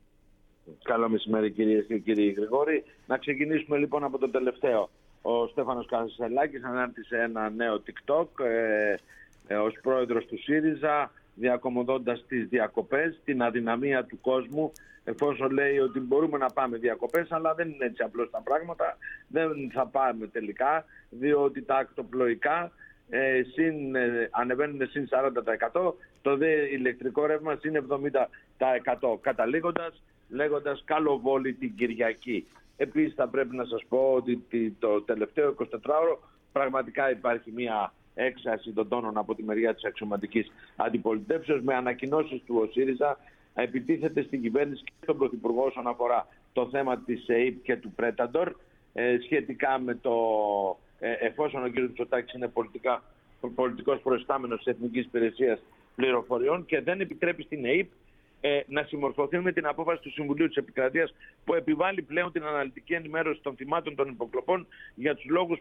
Καλό μεσημέρι κυρίες και κύριοι Γρηγόρη. Να ξεκινήσουμε λοιπόν από το τελευταίο. Ο Στέφανος Κασελάκης ανάρτησε ένα νέο TikTok ε, ε, ως πρόεδρος του ΣΥΡΙΖΑ, διακομωδώντας τις διακοπές, την αδυναμία του κόσμου, εφόσον λέει ότι μπορούμε να πάμε διακοπές, αλλά δεν είναι έτσι απλώς τα πράγματα, δεν θα πάμε τελικά, διότι τα ακτοπλοϊκά ε, συν, ε, ανεβαίνουν συν σαράντα τοις εκατό, το δε ηλεκτρικό ρεύμα συν εβδομήντα τοις εκατό, καταλήγοντας λέγοντας καλοβόλη την Κυριακή. Επίσης θα πρέπει να σας πω ότι το τελευταίο εικοσιτετράωρο πραγματικά υπάρχει μια έξαρση των τόνων από τη μεριά της αξιωματικής αντιπολιτεύσεως, με ανακοινώσεις του ο ΣΥΡΙΖΑ επιτίθεται στην κυβέρνηση και στον Πρωθυπουργό όσον αφορά το θέμα της ΕΕΠ και του Πρέταντορ, ε, σχετικά με το ε, εφόσον ο κ. Μητσοτάκης είναι πολιτικά, πολιτικός προϊστάμενος της Εθνικής Υπηρεσίας Πληροφοριών και δεν επιτρέπει στην ΕΕΠ ε, να συμμορφωθεί με την απόφαση του Συμβουλίου της Επικρατείας που επιβάλλει πλέον την αναλυτική ενημέρωση των θυμάτων των υποκλοπών για τους λόγους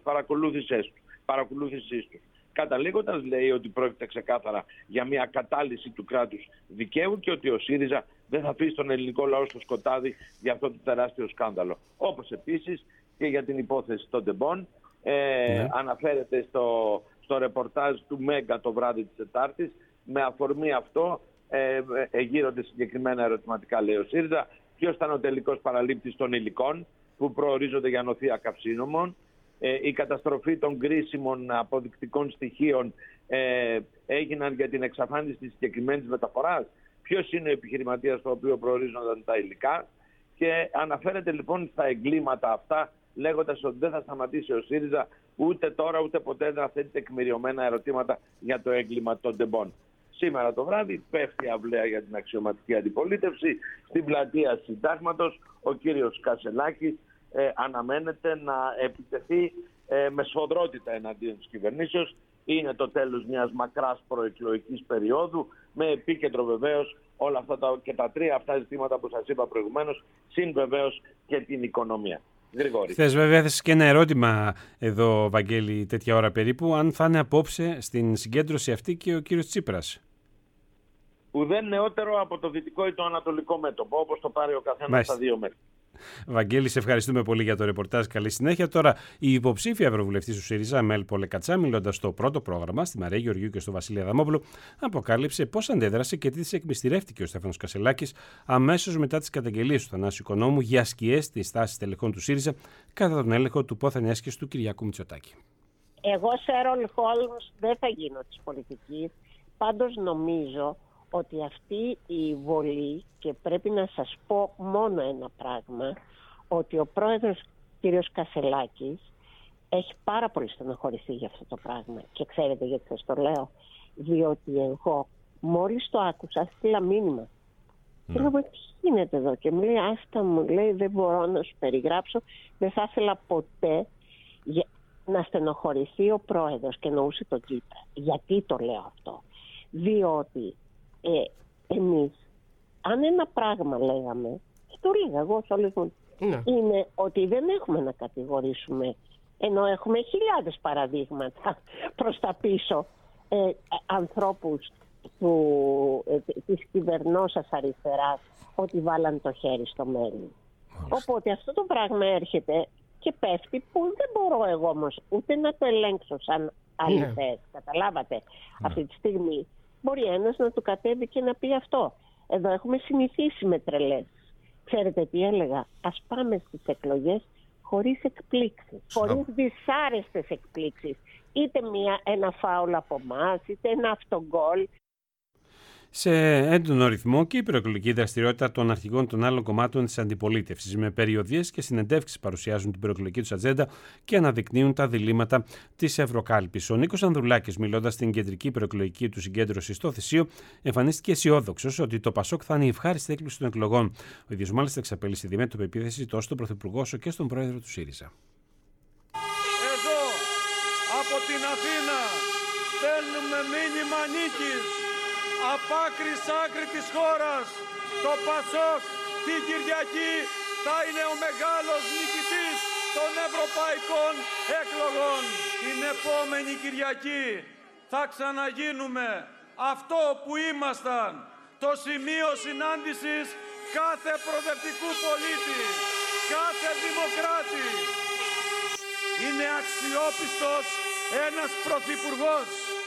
παρακολούθησης τους. Καταλήγοντας, λέει ότι πρόκειται ξεκάθαρα για μια κατάλυση του κράτους δικαίου και ότι ο ΣΥΡΙΖΑ δεν θα αφήσει τον ελληνικό λαό στο σκοτάδι για αυτό το τεράστιο σκάνδαλο. Όπως επίσης και για την υπόθεση των Ντεμπών, ε, ναι. αναφέρεται στο, στο ρεπορτάζ του Μέγκα το βράδυ της Τετάρτης. Με αφορμή αυτό ε, ε, γύρονται συγκεκριμένα ερωτηματικά, λέει ο ΣΥΡΙΖΑ. Ποιος ήταν ο τελικός παραλήπτης των υλικών που προορίζονται για νοθεία καυσίνομων. ε, η καταστροφή των κρίσιμων αποδεικτικών στοιχείων ε, έγιναν για την εξαφάνιση της συγκεκριμένης μεταφοράς. Ποιος είναι ο επιχειρηματίας στο οποίο προορίζονταν τα υλικά. Και αναφέρεται λοιπόν στα εγκλήματα αυτά, λέγοντας ότι δεν θα σταματήσει ο ΣΥΡΙΖΑ ούτε τώρα ούτε ποτέ να θέτει τεκμηριωμένα ερωτήματα για το έγκλημα των τεμπών. Σήμερα το βράδυ πέφτει αυλαία για την αξιωματική αντιπολίτευση. Στην πλατεία Συντάγματος ο κύριος Κασελάκης ε, αναμένεται να επιτεθεί ε, με σφοδρότητα εναντίον της κυβερνήσεως. Είναι το τέλος μιας μακράς προεκλογικής περίοδου, με επίκεντρο βεβαίως όλα αυτά τα, και τα τρία αυτά ζητήματα που σας είπα προηγουμένως, συν βεβαίως και την οικονομία. Γρηγόρη. Θες βέβαια έθεσες και ένα ερώτημα εδώ, Βαγγέλη, τέτοια ώρα περίπου, αν θα είναι απόψε στην συγκέντρωση αυτή και ο κύριος Τσίπρας. Ουδέν νεότερο από το δυτικό ή το ανατολικό μέτωπο, όπως το πάρει ο καθένας στα δύο μέτρα. Βαγγέλη, σε ευχαριστούμε πολύ για το ρεπορτάζ. Καλή συνέχεια. Τώρα, η υποψήφια ευρωβουλευτής του ΣΥΡΙΖΑ, Μέλ Πολεκατσά, μιλώντας στο πρώτο πρόγραμμα, στη Μαρία Γεωργίου και στο Βασίλη Αδαμόπουλο, αποκάλυψε πώς αντέδρασε και τι της εκμυστηρεύτηκε ο Στέφανος Κασελάκης αμέσως μετά τις καταγγελίες του Θανάσιου Οικονόμου για σκιές στις στάσεις τελεχών του ΣΥΡΙΖΑ κατά τον έλεγχο του πόθεν έσχες του Κυριάκου Μητσοτάκη. Εγώ, Σέρολ Χόλμς, δεν θα γίνω της πολιτικής. Πάντως νομίζω ότι αυτή η βολή, και πρέπει να σας πω μόνο ένα πράγμα, ότι ο πρόεδρος κύριος Κασελάκης έχει πάρα πολύ στενοχωρηθεί για αυτό το πράγμα. Και ξέρετε γιατί σας το λέω? Διότι εγώ μόλις το άκουσα, στείλα μήνυμα. Mm. Και λέω, τι γίνεται εδώ? Και μου λέει, άστα, μου λέει, δεν μπορώ να σου περιγράψω, δεν θα ήθελα ποτέ για... να στενοχωρηθεί ο πρόεδρος, και εννοούσε τον Τσίπρα. Γιατί το λέω αυτό? Διότι Ε, εμείς, αν ένα πράγμα λέγαμε, και το λέγα εγώ σε όλες μου, ναι. είναι ότι δεν έχουμε να κατηγορήσουμε, ενώ έχουμε χιλιάδες παραδείγματα προς τα πίσω ε, ανθρώπους του, ε, της κυβερνώσας αριστεράς, ότι βάλαν το χέρι στο μέλλον. Οπότε αυτό το πράγμα έρχεται και πέφτει, που δεν μπορώ εγώ όμως ούτε να το ελέγξω σαν αληθές. Ναι. Καταλάβατε, ναι. Αυτή τη στιγμή μπορεί ένας να του κατέβει και να πει αυτό. Εδώ έχουμε συνηθίσει με τρελές. Ξέρετε τι έλεγα? Ας πάμε στις εκλογές χωρίς εκπλήξεις, χωρίς δυσάρεστες εκπλήξεις. Είτε μια, ένα φάουλ από εμάς, είτε ένα αυτογκόλ. Σε έντονο ρυθμό και η προεκλογική δραστηριότητα των αρχηγών των άλλων κομμάτων της αντιπολίτευσης, με περιοδίες και συνεντεύξεις παρουσιάζουν την προεκλογική τους ατζέντα και αναδεικνύουν τα διλήμματα της Ευρωκάλπης. Ο Νίκος Ανδρουλάκης, μιλώντας στην κεντρική προεκλογική του συγκέντρωση στο Θησίο, εμφανίστηκε αισιόδοξος ότι το ΠΑΣΟΚ θα είναι η ευχάριστη έκπληξη των εκλογών. Ο ίδιος μάλιστα εξαπέλυσε διμέτωπη επίθεση τόσο στον Πρωθυπουργό όσο και στον Πρόεδρο του ΣΥΡΙΖΑ. Εδώ από την Αθήνα στέλνουμε μήνυμα νίκης. Απ' άκρη σ' άκρη της χώρας, το ΠΑΣΟΚ την Κυριακή θα είναι ο μεγάλος νικητής των ευρωπαϊκών εκλογών. Την επόμενη Κυριακή θα ξαναγίνουμε αυτό που ήμασταν, το σημείο συνάντησης κάθε προοδευτικού πολίτη, κάθε δημοκράτη. Είναι αξιόπιστος ένας πρωθυπουργός,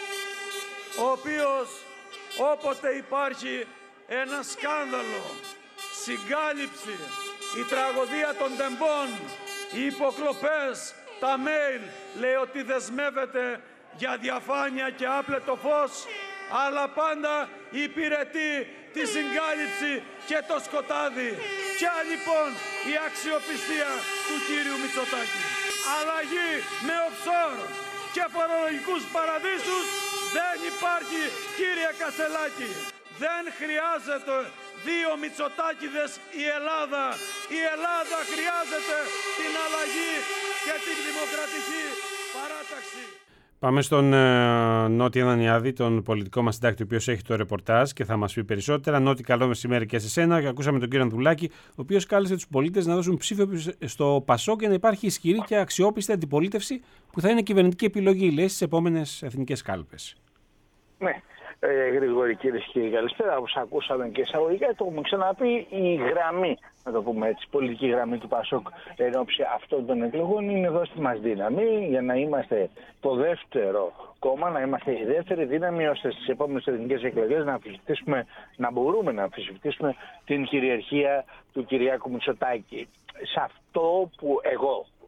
ο οποίος όποτε υπάρχει ένα σκάνδαλο, συγκάλυψη, η τραγωδία των τεμπών, οι υποκλοπές, τα mail, λέει ότι δεσμεύεται για διαφάνεια και άπλετο φως, αλλά πάντα υπηρετεί τη συγκάλυψη και το σκοτάδι. Ποια λοιπόν η αξιοπιστία του κύριου Μητσοτάκη? Αλλαγή με offshore και φορολογικούς παραδείσους δεν υπάρχει, κύριε Κασελάκη. Δεν χρειάζεται δύο Μητσοτάκηδες η Ελλάδα. Η Ελλάδα χρειάζεται την αλλαγή και την δημοκρατική παράταξη. Πάμε στον ε, Νότι Ανανιάδη, τον πολιτικό μας συντάκτη, ο οποίος έχει το ρεπορτάζ και θα μας πει περισσότερα. Νότι, καλό μεσημέρι και σε σένα. Και ακούσαμε τον κύριο Ανδρουλάκη, ο οποίος κάλεσε τους πολίτες να δώσουν ψήφιο στο ΠΑΣΟΚ για να υπάρχει ισχυρή και αξιόπιστη αντιπολίτευση που θα είναι κυβερνητική επιλογή, λέει, στις επόμενες εθνικές κάλπες. Ναι. Ε, Γρηγόρη, κύριε και κύριοι, καλησπέρα. Όπως ακούσαμε και εισαγωγικά, το έχουμε ξαναπεί, η γραμμή, να το πούμε έτσι, πολιτική γραμμή του ΠΑΣΟΚ εν ώψη αυτών των εκλογών είναι δώστη μας δύναμη για να είμαστε το δεύτερο κόμμα, να είμαστε η δεύτερη δύναμη ώστε στις επόμενες εθνικές εκλογές να αμφισβητήσουμε, να μπορούμε να αμφισβητήσουμε την κυριαρχία του Κυριάκου Μητσοτάκη. Σε αυτό που εγώ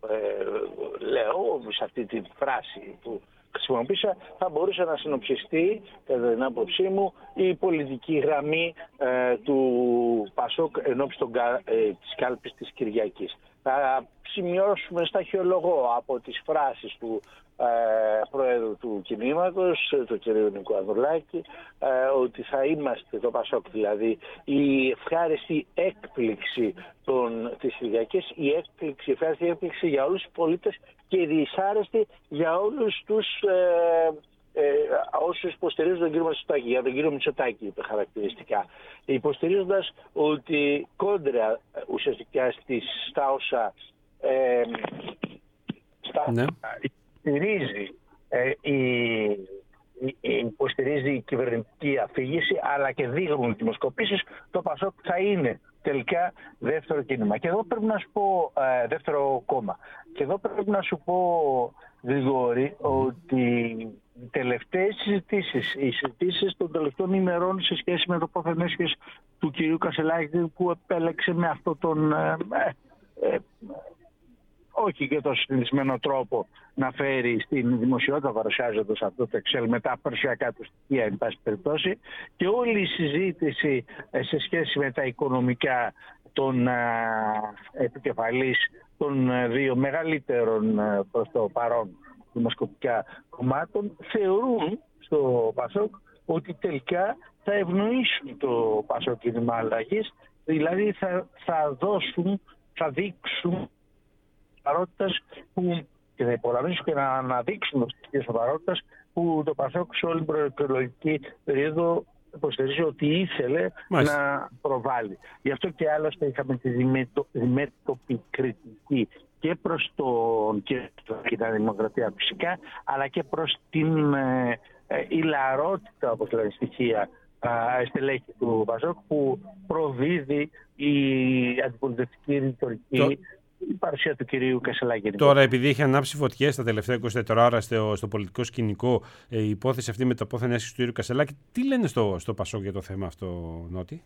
ε, λέω σε αυτή τη φράση που χρησιμοποίησα, θα μπορούσε να συνοψιστεί, κατά την άποψή μου, η πολιτική γραμμή ε, του Πασόκ ενώπιση ε, της κάλπης της Κυριακής. Θα σημειώσουμε στα χειολογώ από τις φράσεις του ε, Προέδρου του κινήματος, του κ. Νίκου Ανδρουλάκη, ε, ότι θα είμαστε, το Πασόκ δηλαδή, η ευχάριστη έκπληξη των, της Κυριακής, η έκπληξη, η ευχάριστη έκπληξη για όλους τους πολίτες και η δυσάρεστη για όλους τους ε, ε, όσους υποστηρίζουν τον κύριο Μητσοτάκη, για τον κύριο Μητσοτάκη είπε χαρακτηριστικά, υποστηρίζοντας ότι κόντρα ουσιαστικά στις, στα όσα ε, στα, ναι. υποστηρίζει, ε, η, η, υποστηρίζει η κυβερνητική αφήγηση, αλλά και δείχνουν οι δημοσκοπήσεις, το Πασόκ θα είναι τελικά δεύτερο κίνημα. Και εδώ πρέπει να σου πω, ε, δεύτερο κόμμα. Και εδώ πρέπει να σου πω, Γρηγόρη, ότι οι τελευταίες συζητήσεις, οι συζητήσεις των τελευταίων ημερών σε σχέση με το πόθεν έσχες του κυρίου Κασσελάκη, που επέλεξε με αυτόν τον ε, ε, όχι και τον συνηθισμένο τρόπο να φέρει στην δημοσιότητα, παρουσιάζοντας αυτό το Excel με τα παρουσιακά του στοιχεία, εν πάση περιπτώσει, και όλη η συζήτηση ε, σε σχέση με τα οικονομικά των ε, επικεφαλής των ε, δύο μεγαλύτερων ε, προς το παρόν δημοσκοπικά κομμάτων, θεωρούν στο Πασόκ ότι τελικά θα ευνοήσουν το Πασόκ κίνημα αλλαγής, δηλαδή θα, θα δώσουν, θα δείξουν σοβαρότητας που, και θα υπογραμμίσουν και να αναδείξουν το στοιχείο σοβαρότητας που το Πασόκ σε όλη την προεκλογική περίοδο υποστηρίζει ότι ήθελε Μάλιστα. να προβάλλει. Γι' αυτό και άλλωστε είχαμε τη δημέτωπη κριτική και προς τον και την Δημοκρατία φυσικά, αλλά και προς την ε, ε, ηλαρότητα, όπως λένε στοιχεία, ε, στελέχη του Πασόκ, που προδίδει η αντιπολιτευτική ρητορική, το... η παρουσία του κυρίου Κασσελάκη. Τώρα, επειδή έχει ανάψει φωτιές τα τελευταία είκοσι τέσσερις ώρα στο, στο πολιτικό σκηνικό, ε, η υπόθεση αυτή με το πόθεν έσχες του κυρίου Κασσελάκη, τι λένε στο, στο Πασόκ για το θέμα αυτό, Νότι?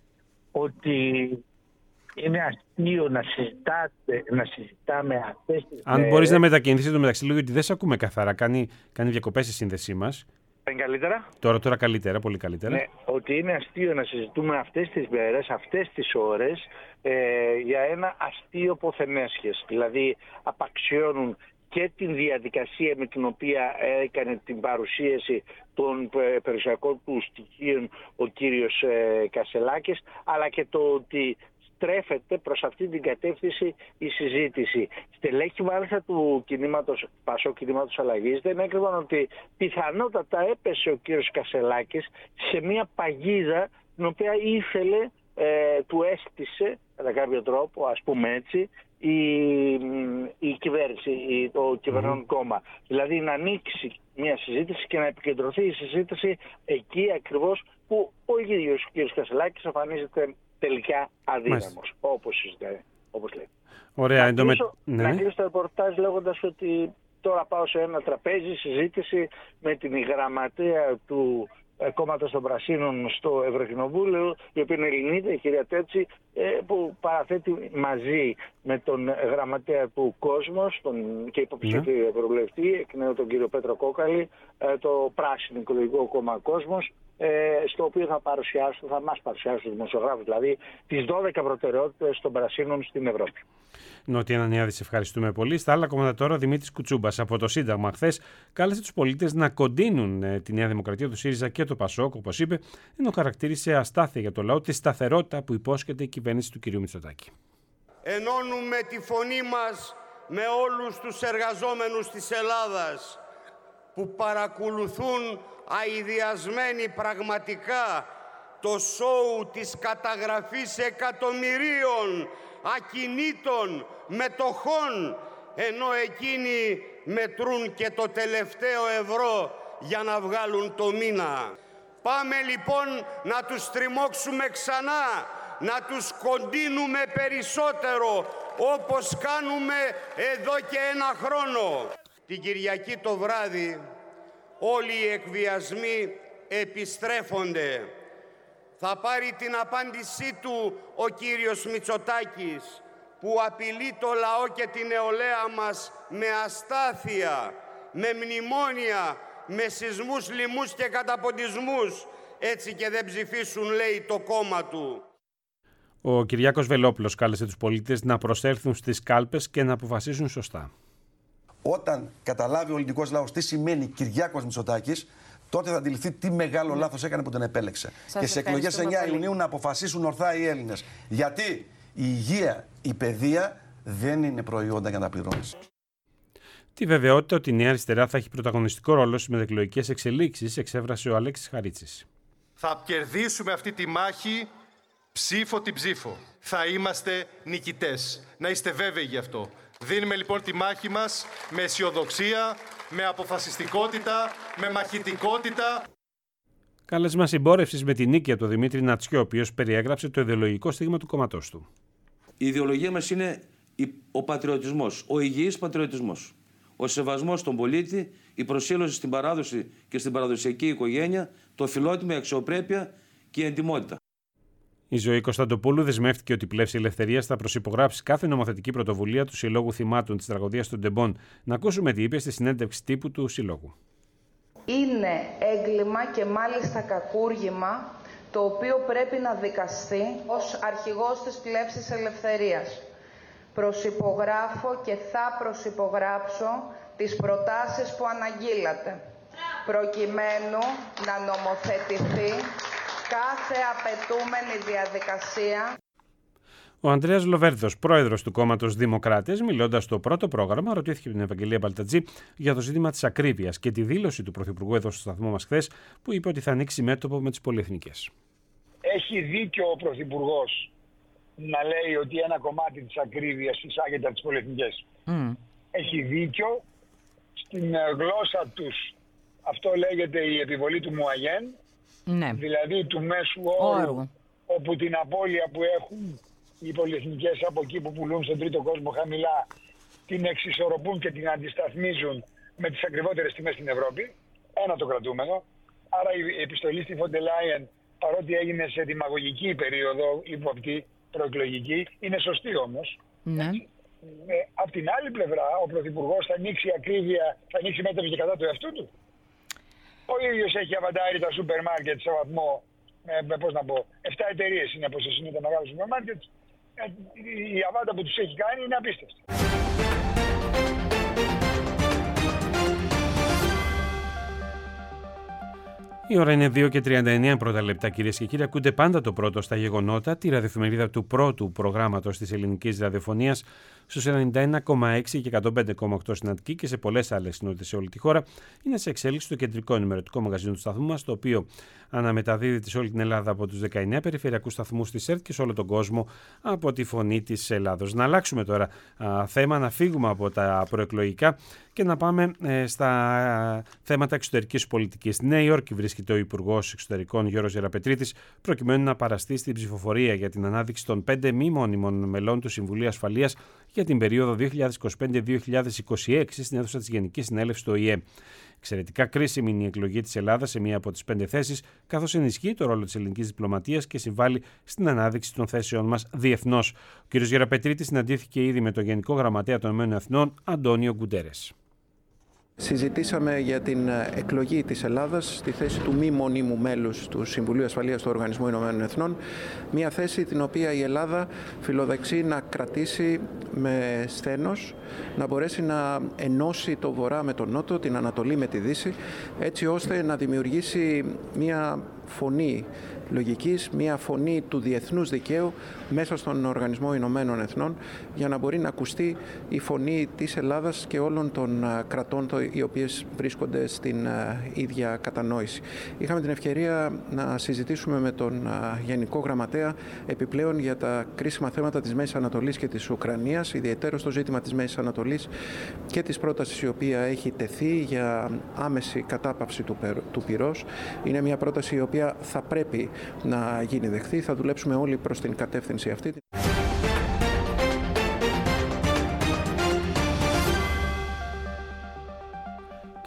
Ότι είναι αστείο να, συζητάτε, να συζητάμε αυτές τις... Αν μέρες... μπορείς να μετακινηθείς το μεταξύ λίγο, γιατί δεν σε ακούμε καθαρά. Κάνει, κάνει διακοπές η σύνδεσή μας. Είναι καλύτερα. Τώρα, τώρα καλύτερα, πολύ καλύτερα. Ναι, ότι είναι αστείο να συζητούμε αυτές τις μέρες, αυτές τις ώρες, ε, για ένα αστείο πόθεν έσχες. Δηλαδή, απαξιώνουν και την διαδικασία με την οποία έκανε την παρουσίαση των περιουσιακών του στοιχείων ο κύριος ε, Κασσελάκης, αλλά και το ότι στρέφεται προς αυτή την κατεύθυνση η συζήτηση. Στελέχη μάλιστα του κινήματος Πασόκ, κινήματος αλλαγής, δεν έκρυβαν ότι πιθανότατα έπεσε ο κύριος Κασσελάκης σε μια παγίδα την οποία ήθελε, ε, του έστησε κατά κάποιο τρόπο, ας πούμε έτσι, η, η κυβέρνηση, η, το κυβερνών mm. κόμμα. Δηλαδή να ανοίξει μια συζήτηση και να επικεντρωθεί η συζήτηση εκεί ακριβώς που ο ίδιος ο κύριος Κασσελάκης εμφανίζεται τελικά αδύναμος, όπως συζητάει, όπως λέει. Ωραία, να, κλείσω, ναι. να κλείσω το ρεπορτάζ λέγοντας ότι τώρα πάω σε ένα τραπέζι συζήτηση με την γραμματέα του ε, κόμματος των Πρασίνων στο Ευρωκοινοβούλιο, η οποία είναι Ελληνίδα, η κυρία Τέτση, ε, που παραθέτει μαζί με τον γραμματέα του Κόσμος τον, και υποψήφιο ναι. ευρωβουλευτή, εκ νέου τον κύριο Πέτρο Κόκαλη, ε, το Πράσινο Οικολογικό Κόμμα Κόσμος, στο οποίο θα παρουσιάσουν, θα μας παρουσιάσουν τους δημοσιογράφους, δηλαδή τις δώδεκα προτεραιότητες των Πρασίνων στην Ευρώπη. Νότι Ανανιάδη, σε ευχαριστούμε πολύ. Στα άλλα κόμματα τώρα, ο Δημήτρης Κουτσούμπας από το Σύνταγμα χθες κάλεσε τους πολίτες να κοντίνουν ε, τη Νέα Δημοκρατία, του ΣΥΡΙΖΑ και το ΠΑΣΟΚ, όπως είπε, ενώ χαρακτήρισε αστάθεια για το λαό τη σταθερότητα που υπόσχεται η κυβέρνηση του κ. Μητσοτάκη. Ενώνουμε τη φωνή μας με όλους τους εργαζόμενους της Ελλάδας που παρακολουθούν αηδιασμένοι πραγματικά το σόου της καταγραφής εκατομμυρίων ακινήτων μετοχών, ενώ εκείνοι μετρούν και το τελευταίο ευρώ για να βγάλουν το μήνα. Πάμε λοιπόν να τους τριμώξουμε ξανά, να τους κοντίνουμε περισσότερο, όπως κάνουμε εδώ και ένα χρόνο. Την Κυριακή το βράδυ όλοι οι εκβιασμοί επιστρέφονται. Θα πάρει την απάντησή του ο κύριος Μητσοτάκης, που απειλεί το λαό και την νεολαία μας με αστάθεια, με μνημόνια, με σεισμούς, λοιμούς και καταποντισμούς, έτσι και δεν ψηφίσουν, λέει, το κόμμα του. Ο Κυριάκος Βελόπουλος κάλεσε τους πολίτες να προσέλθουν στις κάλπες και να αποφασίσουν σωστά. Όταν καταλάβει ο ελληνικός λαός τι σημαίνει Κυριάκος Μητσοτάκης, τότε θα αντιληφθεί τι μεγάλο λάθος έκανε που τον επέλεξε. Σας και σε εκλογές εννέα Ιουνίου να αποφασίσουν ορθά οι Έλληνες. Γιατί η υγεία, η παιδεία δεν είναι προϊόντα για να τα πληρώνεις. Τη βεβαιότητα ότι η Νέα Αριστερά θα έχει πρωταγωνιστικό ρόλο στις μετεκλογικές εξελίξεις εξέφρασε ο Αλέξης Χαρίτσης. Θα κερδίσουμε αυτή τη μάχη ψήφο την ψήφο. Θα είμαστε νικητές. Να είστε βέβαιοι γι' αυτό. Δίνουμε λοιπόν τη μάχη μας με αισιοδοξία, με αποφασιστικότητα, με μαχητικότητα. Κάλεσμα συμπόρευσης με την νίκη από τον Δημήτρη Νατσιό, ο οποίος περιέγραψε το ιδεολογικό στίγμα του κόμματός του. Η ιδεολογία μας είναι ο πατριωτισμός, ο υγιής πατριωτισμός. Ο σεβασμός στον πολίτη, η προσήλωση στην παράδοση και στην παραδοσιακή οικογένεια, το φιλότιμο, η αξιοπρέπεια και η εντιμότητα. Η Ζωή Κωνσταντοπούλου δεσμεύτηκε ότι η Πλεύση Ελευθερίας θα προσυπογράψει κάθε νομοθετική πρωτοβουλία του Συλλόγου Θυμάτων της Τραγωδίας των Τεμπών. Να ακούσουμε τι είπε στη συνέντευξη τύπου του Συλλόγου. Είναι έγκλημα και μάλιστα κακούργημα, το οποίο πρέπει να δικαστεί ως αρχηγός της Πλεύσης Ελευθερίας. Προσυπογράφω και θα προσυπογράψω τις προτάσεις που αναγγείλατε, προκειμένου να νομοθετηθεί κάθε απαιτούμενη διαδικασία. Ο Ανδρέας Λοβέρδος, πρόεδρος του κόμματος Δημοκράτες, μιλώντας στο πρώτο πρόγραμμα, ρωτήθηκε την Ευαγγελία Μπαλτατζή για το ζήτημα της ακρίβειας και τη δήλωση του Πρωθυπουργού εδώ στο σταθμό μας χθες, που είπε ότι θα ανοίξει μέτωπο με τις πολυεθνικές. Έχει δίκιο ο Πρωθυπουργός να λέει ότι ένα κομμάτι της ακρίβειας εισάγεται από τις πολυεθνικές. Mm. Έχει δίκιο. Στην γλώσσα τους αυτό λέγεται η επιβολή του Μουαγέν. Ναι. Δηλαδή του μέσου όρου, όρου, όπου την απώλεια που έχουν οι πολυεθνικές από εκεί που πουλούν στον τρίτο κόσμο χαμηλά την εξισορροπούν και την αντισταθμίζουν με τις ακριβότερες τιμές στην Ευρώπη. Ένα το κρατούμενο. Άρα η επιστολή στη Φοντερ Λάιεν, παρότι έγινε σε δημαγωγική περίοδο ύποπτη προεκλογική, είναι σωστή όμως. Ναι. Ε, απ' την άλλη πλευρά, ο Πρωθυπουργός θα ανοίξει ακρίβεια, θα ανοίξει μέτωπο και κατά του εαυτού του. Ο ίδιος έχει αβαντάρει τα σούπερ μάρκετ σε βαθμό, ε, πώς να πω, εφτά εταιρείες είναι όπως είναι τα μεγάλα σούπερ μάρκετ. Ε, η αβάντα που τους έχει κάνει είναι απίστευτη. Η ώρα είναι δύο και τριάντα εννέα πρώτα λεπτά, κυρίες και κύριοι. Ακούτε πάντα το πρώτο στα γεγονότα, τη ραδιοφημερίδα του πρώτου προγράμματος της ελληνικής ραδιοφωνίας στους ενενήντα ένα κόμμα έξι και εκατόν πέντε κόμμα οκτώ στην Αττική και σε πολλές άλλες συνότητες σε όλη τη χώρα. Είναι σε εξέλιξη το κεντρικό ενημερωτικό μαγαζίνο του σταθμού μας, το οποίο αναμεταδίδεται σε όλη την Ελλάδα από τους δεκαεννέα περιφερειακούς σταθμούς της ΕΡΤ και σε όλο τον κόσμο από τη Φωνή της Ελλάδος. Να αλλάξουμε τώρα α, θέμα, να φύγουμε από τα προεκλογικά και να πάμε ε, στα α, θέματα εξωτερικής πολιτικής. Στη Νέα Υόρκη βρίσκεται ο Υπουργός Εξωτερικών Γιώργος Γεραπετρίτης, προκειμένου να παραστεί στην ψηφοφορία για την ανάδειξη των πέντε μη μόνιμων μελών του Συμβουλίου Ασφαλείας για την περίοδο δύο χιλιάδες είκοσι πέντε με δύο χιλιάδες είκοσι έξι στην αίθουσα της Γενικής Συνέλευσης του Ο Η Ε. Εξαιρετικά κρίσιμη είναι η εκλογή της Ελλάδας σε μία από τις πέντε θέσεις, καθώς ενισχύει το ρόλο της ελληνικής διπλωματίας και συμβάλλει στην ανάδειξη των θέσεων μας διεθνώς. Ο κ. Γεραπετρίτης συναντήθηκε ήδη με τον Γενικό Γραμματέα των ΗΠΑ, Αντώνιο Γκουντέρες. Συζητήσαμε για την εκλογή της Ελλάδας στη θέση του μη μονίμου μέλους του Συμβουλίου Ασφαλείας του Οργανισμού Ηνωμένων Εθνών, μια θέση την οποία η Ελλάδα φιλοδεξεί να κρατήσει με σθένος, να μπορέσει να ενώσει το Βορρά με τον Νότο, την Ανατολή με τη Δύση, έτσι ώστε να δημιουργήσει μια φωνή λογικής, μια φωνή του διεθνούς δικαίου μέσα στον Οργανισμό Ηνωμένων Εθνών, για να μπορεί να ακουστεί η φωνή της Ελλάδας και όλων των κρατών οι οποίες βρίσκονται στην ίδια κατανόηση. Είχαμε την ευκαιρία να συζητήσουμε με τον Γενικό Γραμματέα επιπλέον για τα κρίσιμα θέματα της Μέσης Ανατολής και της Ουκρανίας, ιδιαίτερα στο ζήτημα της Μέσης Ανατολής και της πρότασης η οποία έχει τεθεί για άμεση κατάπαυση του, του πυρός. Είναι μια πρόταση η οποία θα πρέπει να γίνει δεχτή. Θα δουλέψουμε όλοι προς την κατεύθυνση αυτή.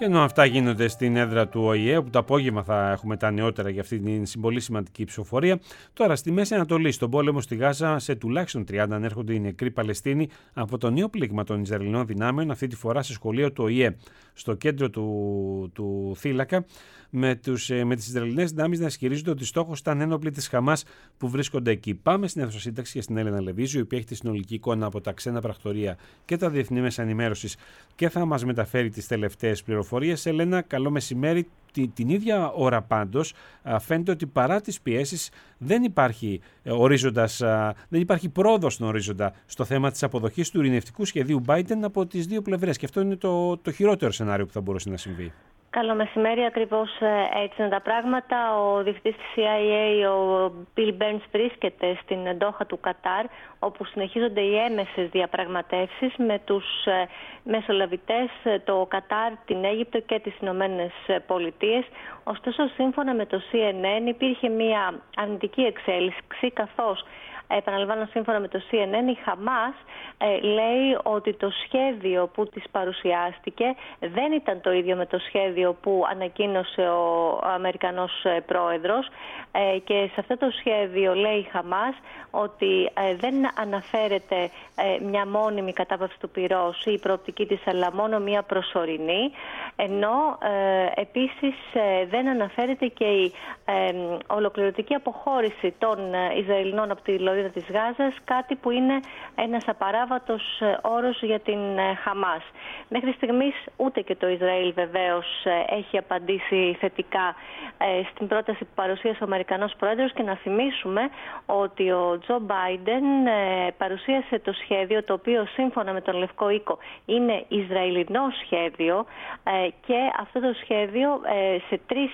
Και ενώ αυτά γίνονται στην έδρα του Ο Η Ε, όπου το απόγευμα θα έχουμε τα νεότερα για αυτή την πολύ σημαντική ψηφοφορία, τώρα στη Μέση Ανατολή, στον πόλεμο στη Γάζα, σε τουλάχιστον τριάντα ανέρχονται οι νεκροί Παλαιστίνοι από το νέο πλήγμα των Ισραηλινών δυνάμεων, αυτή τη φορά σε σχολείο του Ο Η Ε, στο κέντρο του, του θύλακα, με, τους, με τις Ισραηλινές δυνάμεις να ισχυρίζονται ότι στόχος ήταν ένοπλοι της Χαμάς που βρίσκονται εκεί. Πάμε στην αίθουσα σύνταξη και στην Έλενα Λεβίζου, η οποία έχει τη συνολική εικόνα από τα ξένα πρακτορία και τα διεθνή μέσα ενημέρωσης και θα μας μεταφέρει τις τελευταίες πληροφορίες. Έλενα, καλό μεσημέρι. Την, την ίδια ώρα πάντως φαίνεται ότι παρά τις πιέσεις δεν υπάρχει ορίζοντας, δεν υπάρχει πρόοδος στον ορίζοντα στο θέμα της αποδοχής του ειρηνευτικού σχεδίου Biden από τις δύο πλευρές, και αυτό είναι το, το χειρότερο σενάριο που θα μπορούσε να συμβεί. Καλό μεσημέρι, ακριβώς έτσι είναι τα πράγματα. Ο διευθυντής της σι άι έι, ο Bill Burns, βρίσκεται στην Ντόχα του Κατάρ, όπου συνεχίζονται οι έμεσες διαπραγματεύσεις με τους μεσολαβητές, το Κατάρ, την Αίγυπτο και τις Ηνωμένες Πολιτείες. Ωστόσο, σύμφωνα με το σι εν εν, υπήρχε μια αρνητική εξέλιξη, καθώς επαναλαμβάνω, σύμφωνα με το σι εν εν, η Χαμάς ε, λέει ότι το σχέδιο που της παρουσιάστηκε δεν ήταν το ίδιο με το σχέδιο που ανακοίνωσε ο Αμερικανός πρόεδρος, ε, και σε αυτό το σχέδιο λέει η Χαμάς ότι ε, δεν αναφέρεται ε, μια μόνιμη κατάπαυση του πυρός ή η προοπτική της, αλλά μόνο μια προσωρινή, ενώ ε, επίσης ε, δεν αναφέρεται και η ε, ολοκληρωτική αποχώρηση των ε, Ισραηλινών από τη λωρίδα της Γάζας, κάτι που είναι ένας απαράβατος όρος για την Χαμάς. Μέχρι στιγμής ούτε και το Ισραήλ βεβαίως έχει απαντήσει θετικά στην πρόταση που παρουσίασε ο Αμερικανός πρόεδρος, και να θυμίσουμε ότι ο Τζο Μπάιντεν παρουσίασε το σχέδιο, το οποίο σύμφωνα με τον Λευκό Οίκο είναι Ισραηλινό σχέδιο, και αυτό το σχέδιο σε, τρεις,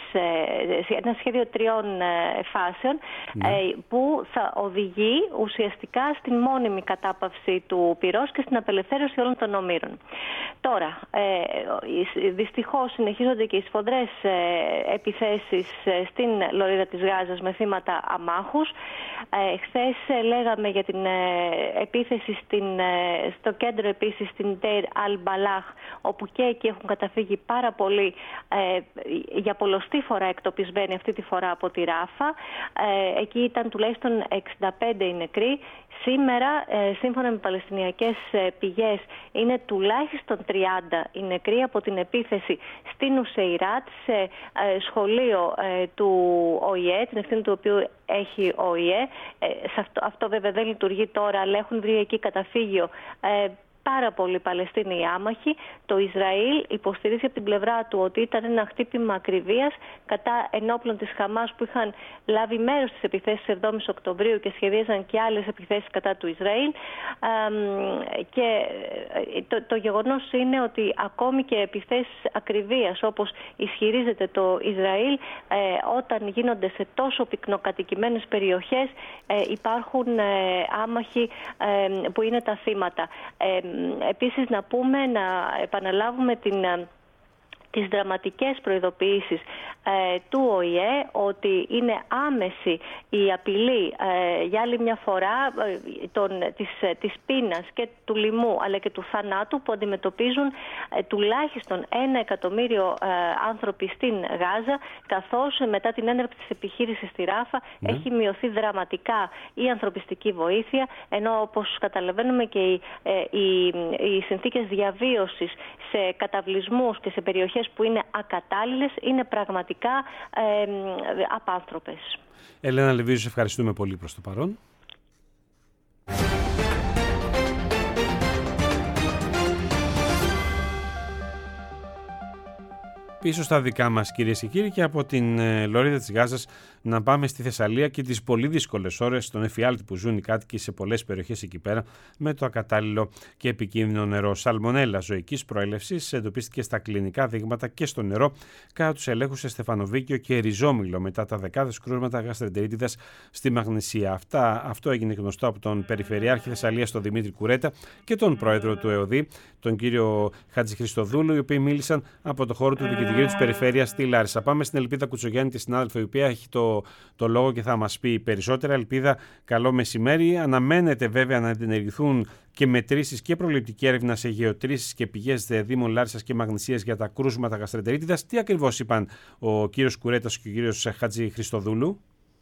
σε ένα σχέδιο τριών φάσεων, ναι, που θα οδηγεί ουσιαστικά στην μόνιμη κατάπαυση του πυρός και στην απελευθέρωση όλων των ομήρων. Τώρα, ε, δυστυχώς συνεχίζονται και οι σφοδρές ε, επιθέσεις ε, στην λωρίδα της Γάζας με θύματα αμάχους. Ε, χθες ε, λέγαμε για την ε, επίθεση στην, ε, στο κέντρο επίσης στην Deir al-Balah, όπου και εκεί έχουν καταφύγει πάρα πολλοί, ε, για πολλοστή φορά εκτοπισμένοι αυτή τη φορά από τη Ράφα. Ε, εκεί ήταν τουλάχιστον εξήντα πέντε οι νεκροί. Σήμερα, ε, σύμφωνα με παλαιστινιακές ε, πηγές, είναι τουλάχιστον τριάντα οι νεκροί από την επίθεση στην Ουσεϊράτ, σε ε, σχολείο ε, του Ο Η Ε, την ευθύνη του οποίου έχει ο Ο Η Ε. Ε, σε αυτό, αυτό βέβαια δεν λειτουργεί τώρα, αλλά έχουν βρει εκεί καταφύγιο ε, πάρα πολλοί Παλαιστίνοι άμαχοι. Το Ισραήλ υποστηρίζει από την πλευρά του ότι ήταν ένα χτύπημα ακριβίας κατά ενόπλων της Χαμάς, που είχαν λάβει μέρος στις επιθέσεις της εβδόμης Οκτωβρίου και σχεδίαζαν και άλλες επιθέσεις κατά του Ισραήλ. Και το, το γεγονός είναι ότι ακόμη και επιθέσεις ακριβίας, όπως ισχυρίζεται το Ισραήλ, όταν γίνονται σε τόσο πυκνοκατοικημένες περιοχές, υπάρχουν άμαχοι που είναι τα θύματα. Επίσης, να πούμε, να επαναλάβουμε την, τις δραματικές προειδοποιήσεις ε, του Ο Η Ε ότι είναι άμεση η απειλή ε, για άλλη μια φορά ε, τον, της, της πείνας και του λοιμού, αλλά και του θανάτου που αντιμετωπίζουν ε, τουλάχιστον ένα εκατομμύριο ε, άνθρωποι στην Γάζα, καθώς μετά την έναρξη της επιχείρησης στη Ράφα ναι. έχει μειωθεί δραματικά η ανθρωπιστική βοήθεια, ενώ όπως καταλαβαίνουμε και οι, ε, οι, οι συνθήκες διαβίωσης σε καταβλισμούς και σε περιοχές που είναι ακατάλληλες είναι πραγματικά ε, απάνθρωπες. Έλενα Λεβίζου, σε ευχαριστούμε πολύ προς το παρόν. Πίσω στα δικά μας, κυρίες και κύριοι, και από την ε, λωρίδα της Γάζας να πάμε στη Θεσσαλία και τις πολύ δύσκολες ώρες στον εφιάλτη που ζουν οι κάτοικοι σε πολλές περιοχές εκεί πέρα με το ακατάλληλο και επικίνδυνο νερό. Σαλμονέλα ζωικής προέλευσης εντοπίστηκε στα κλινικά δείγματα και στο νερό κατά τους ελέγχους σε Στεφανοβίκιο και Ριζόμυλο μετά τα δεκάδες κρούσματα γαστρεντερίτιδας στη Μαγνησία. Αυτά, αυτό έγινε γνωστό από τον Περιφερειάρχη Θεσσαλίας, τον Δημήτρη Κουρέτα, και τον πρόεδρο του ΕΟΔΗ, τον κύριο Χατζηχριστοδούλου, οι οποίοι μίλησαν από το χώρο του συγκεκριμένη της περιφέρειας στη Λάρισα. Πάμε στην Ελπίδα Κουτσογιάννη, τη συνάδελφο, η οποία έχει το, το λόγο και θα μας πει περισσότερα. Ελπίδα, καλό μεσημέρι. Αναμένεται βέβαια να ενεργηθούν και μετρήσεις και προληπτική έρευνα σε γεωτρήσεις και πηγές Δήμων Λάρισσας και Μαγνησίας για τα κρούσματα γαστρεντερίτιδας. Τι ακριβώς είπαν ο κύριος Κουρέτας και ο κύριος Χατζη Χριστοδούλου?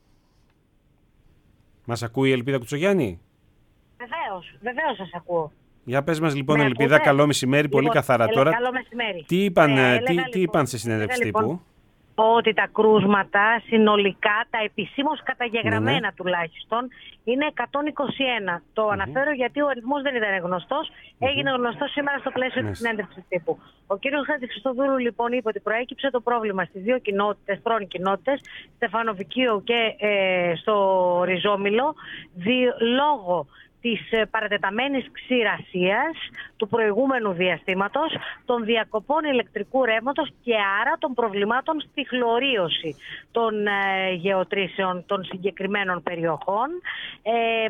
Μας ακούει η Ελπίδα Κουτσογιάννη? Βεβαίως, βεβαίως σας ακούω. Για πες μας λοιπόν, Με Ελπίδα, ακούτε? καλό μεσημέρι, Λοιπόν, πολύ καθαρά έλε, τώρα. Καλό μεσημέρι. Τι είπαν, ε, τι, τι λοιπόν, είπαν σε συνέντευξη έλεγα, τύπου? Λοιπόν, ότι τα κρούσματα συνολικά, τα επισήμως καταγεγραμμένα ναι, ναι. τουλάχιστον, είναι εκατόν είκοσι ένα. Το mm-hmm. αναφέρω γιατί ο αριθμός δεν ήταν γνωστός, mm-hmm. έγινε γνωστός σήμερα στο πλαίσιο mm-hmm. της συνέντευξης τύπου. Ο κύριος Χατζη Χριστοδούλου λοιπόν είπε ότι προέκυψε το πρόβλημα στις δύο κοινότητες, πρώην κοινότητες, Στεφανοβικείο και ε, στο Ριζόμυλο, δι, λόγω της παρατεταμένης ξηρασίας του προηγούμενου διαστήματος, των διακοπών ηλεκτρικού ρεύματος και άρα των προβλημάτων στη χλωρίωση των ε, γεωτρήσεων των συγκεκριμένων περιοχών. Ε,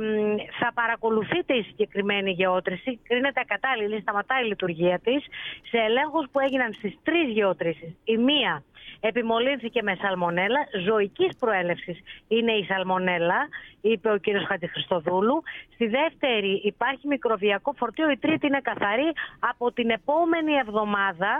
θα παρακολουθείτε η συγκεκριμένη γεώτρηση, κρίνεται ακατάλληλη, σταματάει η λειτουργία της, σε ελέγχους που έγιναν στις τρεις γεωτρήσεις. Η μία επιμολύνθηκε με σαλμονέλα, ζωικής προέλευσης είναι η σαλμονέλα, είπε ο κύριος Χατζηχριστοδούλου. Στη δεύτερη υπάρχει μικροβιακό φορτίο, η τρίτη είναι καθαρή. Από την επόμενη εβδομάδα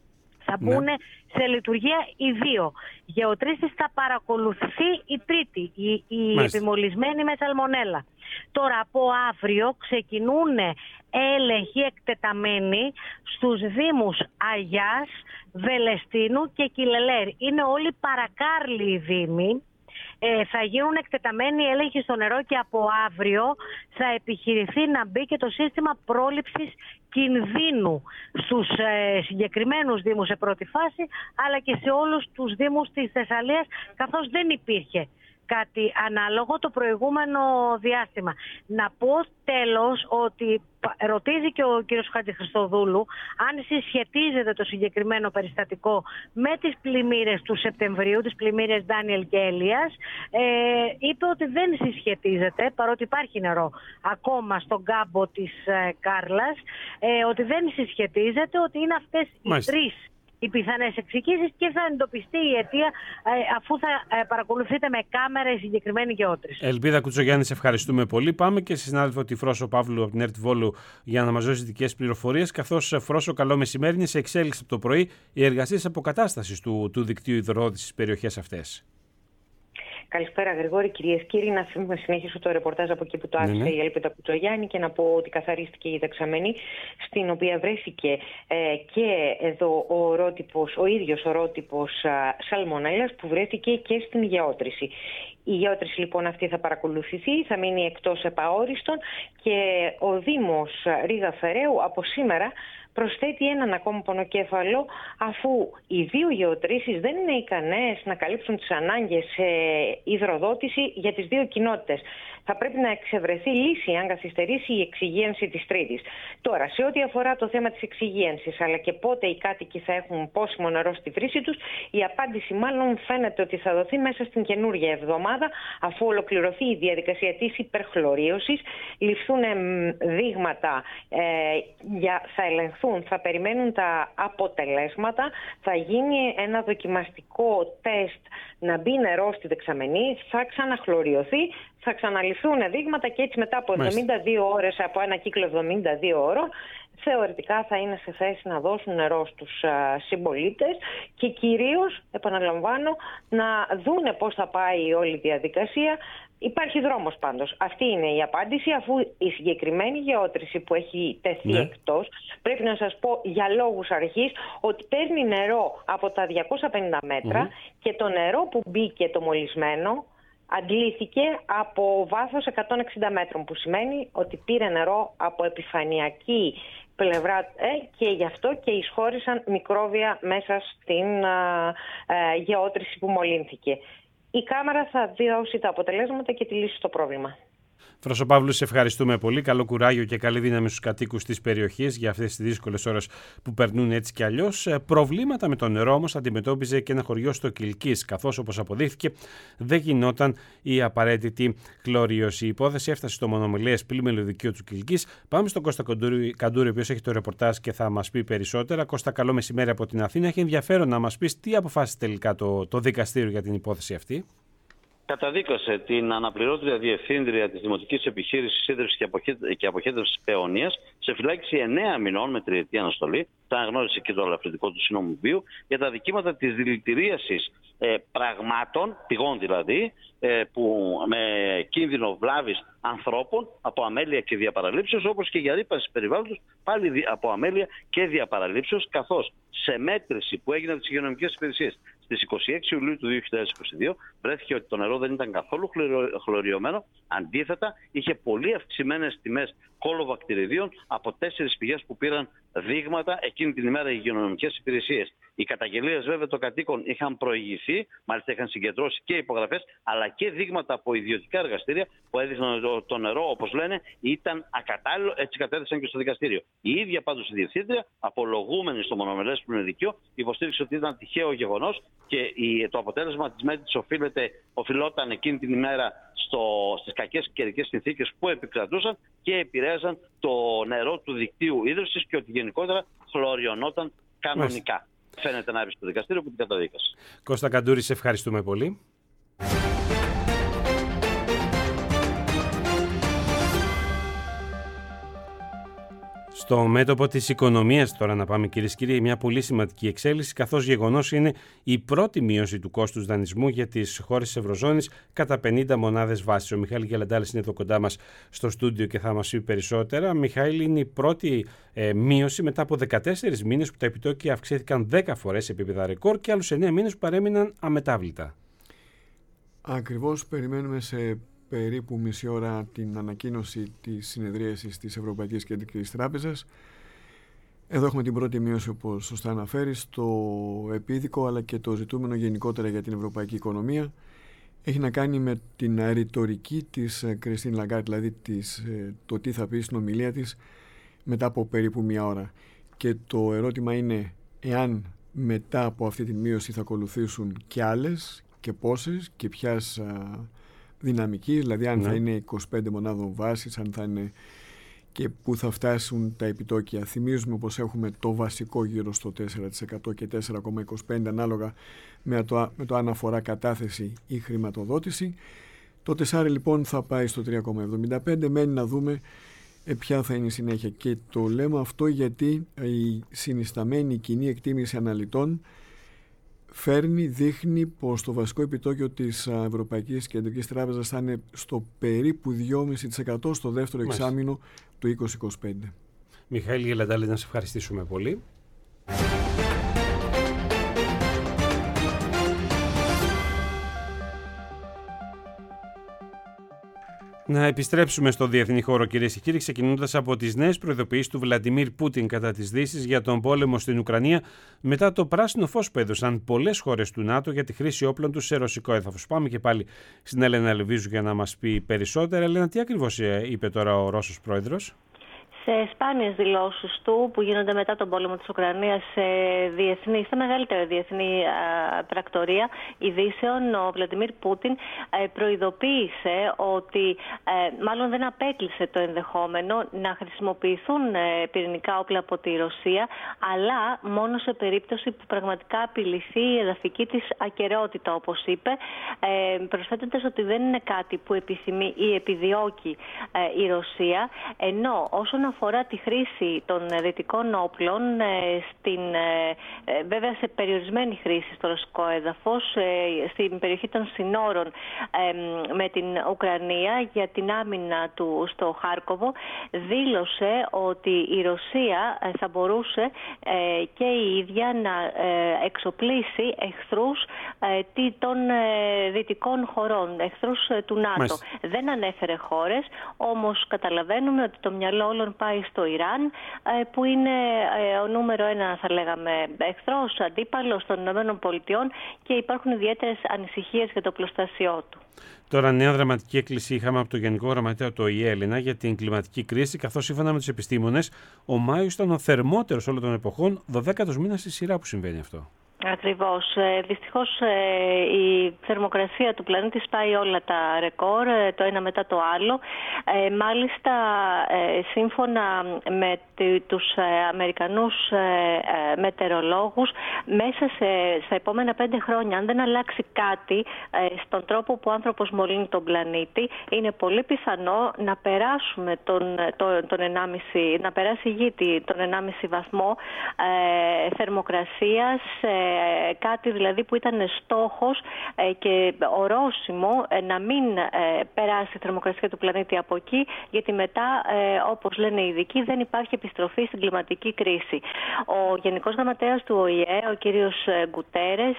θα μπουν ναι. σε λειτουργία οι δύο. Γεωτρήσεις θα παρακολουθεί η τρίτη, η, η επιμολυσμένη με σαλμονέλα. Τώρα από αύριο ξεκινούν έλεγχοι εκτεταμένοι στους Δήμους Αγιάς, Βελεστίνου και Κιλελέρ. Είναι όλοι παρακάρλοι οι Δήμοι. Ε, θα γίνουν εκτεταμένοι έλεγχοι στο νερό και από αύριο θα επιχειρηθεί να μπει και το σύστημα πρόληψης κινδύνου στους ε, συγκεκριμένους Δήμους σε πρώτη φάση, αλλά και σε όλους τους Δήμους της Θεσσαλίας, καθώς δεν υπήρχε κάτι ανάλογο το προηγούμενο διάστημα. Να πω τέλος ότι ρωτήσει και ο κύριος Χατζηχριστοδούλου αν συσχετίζεται το συγκεκριμένο περιστατικό με τις πλημμύρες του Σεπτεμβρίου, τις πλημμύρες Ντάνιελ και Έλιας. Ε, είπε ότι δεν συσχετίζεται, παρότι υπάρχει νερό ακόμα στον κάμπο της ε, Κάρλας, ε, ότι δεν συσχετίζεται, ότι είναι αυτές Μάλιστα. οι τρεις οι πιθανές εξοικήσεις και θα εντοπιστεί η αιτία ε, αφού θα ε, παρακολουθείτε με κάμερα η συγκεκριμένη γεώτρηση. Ελπίδα Κουτσογιάννη, σε ευχαριστούμε πολύ. Πάμε και στη συνάδελφο τη Φρόσο Παύλου από την ΕΡΤ Βόλου για να μας δώσει δικές πληροφορίες. Καθώς, Φρόσο, καλό μεσημέρι, είναι σε εξέλιξη από το πρωί οι εργασίες αποκατάστασης του, του δικτύου υδροδότησης στις περιοχές αυτές. Καλησπέρα, Γρηγόρη, κυρίες και κύριοι. Να συνεχίσω το ρεπορτάζ από εκεί που το άφησε ναι, ναι. η Ελπίδα Κουτσογιάννη και να πω ότι καθαρίστηκε η δεξαμενή, στην οποία βρέθηκε ε, και εδώ ο, ορότυπος, ο ίδιος ορότυπος σαλμονέλας που βρέθηκε και στην γεώτρηση. Η γεώτρηση λοιπόν αυτή θα παρακολουθηθεί, θα μείνει εκτός επαόριστον και ο Δήμος Ρήγα Φεραίου από σήμερα προσθέτει έναν ακόμα πονοκέφαλο, αφού οι δύο γεωτρήσεις δεν είναι ικανές να καλύψουν τις ανάγκες σε υδροδότηση για τις δύο κοινότητες. Θα πρέπει να εξευρεθεί λύση αν καθυστερήσει η εξυγίανση της τρίτης. Τώρα, σε ό,τι αφορά το θέμα της εξυγίανσης, αλλά και πότε οι κάτοικοι θα έχουν πόσιμο νερό στη βρύση τους, η απάντηση μάλλον φαίνεται ότι θα δοθεί μέσα στην καινούργια εβδομάδα, αφού ολοκληρωθεί η διαδικασία της υπερχλωρίωσης, ληφθούν δείγματα, ε, για, θα ελεγχθούν, θα περιμένουν τα αποτελέσματα, θα γίνει ένα δοκιμαστικό τεστ να μπει νερό στη δεξαμενή, θα ξαναχλωριωθεί, θα ξαναληφθούν δείγματα και έτσι μετά από εβδομήντα δύο ώρες, από ένα κύκλο εβδομήντα δύο ώρων, θεωρητικά θα είναι σε θέση να δώσουν νερό στους α, συμπολίτες και κυρίως, επαναλαμβάνω, να δούνε πώς θα πάει όλη η διαδικασία. Υπάρχει δρόμος πάντως. Αυτή είναι η απάντηση, αφού η συγκεκριμένη γεώτρηση που έχει τεθεί ναι. εκτός, πρέπει να σας πω για λόγους αρχής ότι παίρνει νερό από τα διακόσια πενήντα μέτρα mm-hmm. και το νερό που μπήκε το μολυσμένο αντλήθηκε από βάθος εκατόν εξήντα μέτρων, που σημαίνει ότι πήρε νερό από επιφανειακή πλευρά ε, και γι' αυτό και εισχώρησαν μικρόβια μέσα στην α, α, γεώτρηση που μολύνθηκε. Η κάμερα θα δώσει τα αποτελέσματα και τη λύση στο πρόβλημα. Φροσοπαύλου, σε ευχαριστούμε πολύ. Καλό κουράγιο και καλή δύναμη στους κατοίκους της περιοχής για αυτές τις δύσκολες ώρες που περνούν έτσι κι αλλιώς. Προβλήματα με το νερό όμως αντιμετώπιζε και ένα χωριό στο Κιλκής, καθώς όπως αποδείχθηκε δεν γινόταν η απαραίτητη χλωρίωση. Η υπόθεση έφτασε στο μονομελές πλημμυλωδικείο του Κιλκής. Πάμε στον Κώστα Καντούρη, ο οποίος έχει το ρεπορτάζ και θα μας πει περισσότερα. Κώστα, καλό μεσημέρι από την Αθήνα. Έχει ενδιαφέρον να μας πεις τι αποφάσισε τελικά το, το δικαστήριο για την υπόθεση αυτή. Καταδίκασε την αναπληρώτρια διευθύντρια της Δημοτικής Επιχείρησης Ίδρυυσης και Αποχέτευσης Παιωνίας σε φυλάκιση εννέα μηνών με τριετή αναστολή, τα αναγνώρισε και το ελαφρυντικό του Συνόμου Βίου, για τα δικήματα της δηλητηρίασης ε, πραγμάτων, πηγών δηλαδή, ε, που με κίνδυνο βλάβης ανθρώπων από αμέλεια και διαπαραλήψεως, όπως και για ρύπανση περιβάλλοντος πάλι από αμέλεια και διαπαραλήψεως, καθώς σε μέτρηση που έγινε από τις υγειονομικές υπηρεσίες στις είκοσι έξι Ιουλίου του δύο χιλιάδες είκοσι δύο βρέθηκε ότι το νερό δεν ήταν καθόλου χλωριωμένο. Αντίθετα, είχε πολύ αυξημένες τιμές κολοβακτηριδίων από τέσσερις πηγές που πήραν δείγματα εκείνη την ημέρα οι υγειονομικές υπηρεσίες. Οι καταγγελίες βέβαια των κατοίκων είχαν προηγηθεί, μάλιστα είχαν συγκεντρώσει και υπογραφές, αλλά και δείγματα από ιδιωτικά εργαστήρια που έδειχναν το, το νερό, όπως λένε, ήταν ακατάλληλο, έτσι κατέθεσαν και στο δικαστήριο. Η ίδια πάντως η διευθύντρια, απολογούμενη στο μονομελές πλημμυλωδικείο, υποστήριξε ότι ήταν τυχαίο γεγονός και η, το αποτέλεσμα της μέτρησης οφειλόταν εκείνη την ημέρα στο, στις κακές καιρικές συνθήκες που επικρατούσαν και επηρέαζαν το νερό του δικτύου ίδρυσης και ότι γενικότερα χλωριωνόταν κανονικά. Μάλιστα. Φαίνεται να έρθει στο δικαστήριο που την καταδίκασε. Κώστα Καντούρη, σε ευχαριστούμε πολύ. Στο μέτωπο της οικονομίας τώρα να πάμε, κυρίες και κύριοι, μια πολύ σημαντική εξέλιξη, καθώς γεγονός είναι η πρώτη μείωση του κόστους δανεισμού για τις χώρες της Ευρωζώνης κατά πενήντα μονάδες βάσης. Ο Μιχάλης Γελαντάλης είναι εδώ κοντά μας στο στούντιο και θα μας πει περισσότερα. Μιχάλη, είναι η πρώτη ε, μείωση μετά από δεκατέσσερις μήνες που τα επιτόκια αυξήθηκαν δέκα φορές σε επίπεδα ρεκόρ και άλλους εννέα μήνες που παρέμειναν αμετάβλητα. Ακριβώς, περιμένουμε σε περίπου μισή ώρα την ανακοίνωση της συνεδρίασης της Ευρωπαϊκής Κεντρικής Τράπεζας. Εδώ έχουμε την πρώτη μείωση, όπως σωστά αναφέρει, στο επίδικο, αλλά και το ζητούμενο γενικότερα για την ευρωπαϊκή οικονομία έχει να κάνει με την ρητορική της Κριστίν Λαγκάρντ, δηλαδή της, το τι θα πει στην ομιλία της μετά από περίπου μία ώρα. Και το ερώτημα είναι εάν μετά από αυτή τη μείωση θα ακολουθήσουν και άλλες και πόσες και ποιας δυναμικής, δηλαδή αν ναι. θα είναι είκοσι πέντε μονάδων βάσης, αν θα είναι και πού θα φτάσουν τα επιτόκια. Θυμίζουμε πως έχουμε το βασικό γύρω στο τέσσερα τοις εκατό και τέσσερα κόμμα είκοσι πέντε τοις εκατό ανάλογα με το, με το αν αφορά κατάθεση ή χρηματοδότηση. Το τεσσάρι λοιπόν θα πάει στο τρία κόμμα εβδομήντα πέντε, μένει να δούμε ε, ποια θα είναι η συνέχεια. Και το λέμε αυτό γιατί η συνισταμένη κοινή εκτίμηση αναλυτών φέρνει, δείχνει πως το βασικό επιτόκιο της Ευρωπαϊκής Κεντρικής Τράπεζας θα είναι στο περίπου δύο κόμμα πέντε τοις εκατό στο δεύτερο Μάλιστα. εξάμηνο του είκοσι είκοσι πέντε. Μιχαήλ Γελαντάλη, να σε ευχαριστήσουμε πολύ. Να επιστρέψουμε στο διεθνή χώρο, κυρίες και κύριοι, ξεκινώντας από τις νέες προειδοποιήσεις του Βλαντιμίρ Πούτιν κατά της Δύσης για τον πόλεμο στην Ουκρανία, μετά το πράσινο φως που έδωσαν πολλές χώρες του ΝΑΤΟ για τη χρήση όπλων τους σε ρωσικό έδαφος. Πάμε και πάλι στην Έλενα Λεβίζου για να μας πει περισσότερα. Έλενα, τι ακριβώς είπε τώρα ο Ρώσος πρόεδρος? Σε σπάνιες δηλώσεις του που γίνονται μετά τον πόλεμο της Ουκρανίας σε διεθνή, στα μεγαλύτερα διεθνή α, πρακτορία ειδήσεων, ο Βλαντιμίρ Πούτιν ε, προειδοποίησε ότι ε, μάλλον δεν απέκλεισε το ενδεχόμενο να χρησιμοποιηθούν ε, πυρηνικά όπλα από τη Ρωσία, αλλά μόνο σε περίπτωση που πραγματικά απειληθεί η εδαφική της ακεραιότητα, όπως είπε, ε, προσθέτοντας ότι δεν είναι κάτι που επιθυμεί ή επιδιώκει ε, η Ρωσία, ενώ όσον αφορά τη χρήση των δυτικών όπλων, στην, βέβαια σε περιορισμένη χρήση στο ρωσικό έδαφος, στην περιοχή των συνόρων με την Ουκρανία για την άμυνα του στο Χάρκοβο, δήλωσε ότι η Ρωσία θα μπορούσε και η ίδια να εξοπλίσει εχθρούς των δυτικών χωρών, εχθρούς του ΝΑΤΟ. Μάλιστα. Δεν ανέφερε χώρες, όμως καταλαβαίνουμε ότι το μυαλό όλων πάει στο Ιράν, που είναι ο νούμερο ένα, θα λέγαμε, εχθρός, αντίπαλος των ΗΠΑ, και υπάρχουν ιδιαίτερες ανησυχίες για το οπλοστάσιό του. Τώρα, νέα δραματική έκκληση είχαμε από το Γενικό Γραμματέα του Ο Η Ε Έλληνα για την κλιματική κρίση, καθώς σύμφωνα με τους επιστήμονες, ο Μάιος ήταν ο θερμότερος όλων των εποχών, δωδέκατος μήνας στη σειρά που συμβαίνει αυτό. Ακριβώς. Δυστυχώς η θερμοκρασία του πλανήτη σπάει όλα τα ρεκόρ, το ένα μετά το άλλο. Μάλιστα, σύμφωνα με τους Αμερικανούς μετεωρολόγους, μέσα σε, στα επόμενα πέντε χρόνια, αν δεν αλλάξει κάτι στον τρόπο που ο άνθρωπος μολύνει τον πλανήτη, είναι πολύ πιθανό να περάσουμε τον, τον, τον ενάμιση, να περάσει η γη τον ενάμιση βαθμό θερμοκρασίας, κάτι δηλαδή που ήταν στόχος και ορόσημο να μην περάσει η θερμοκρασία του πλανήτη από εκεί, γιατί μετά, όπως λένε οι ειδικοί, δεν υπάρχει επιστροφή στην κλιματική κρίση. Ο Γενικός Γραμματέας του Ο Η Ε, ο κύριος Γκουτέρες,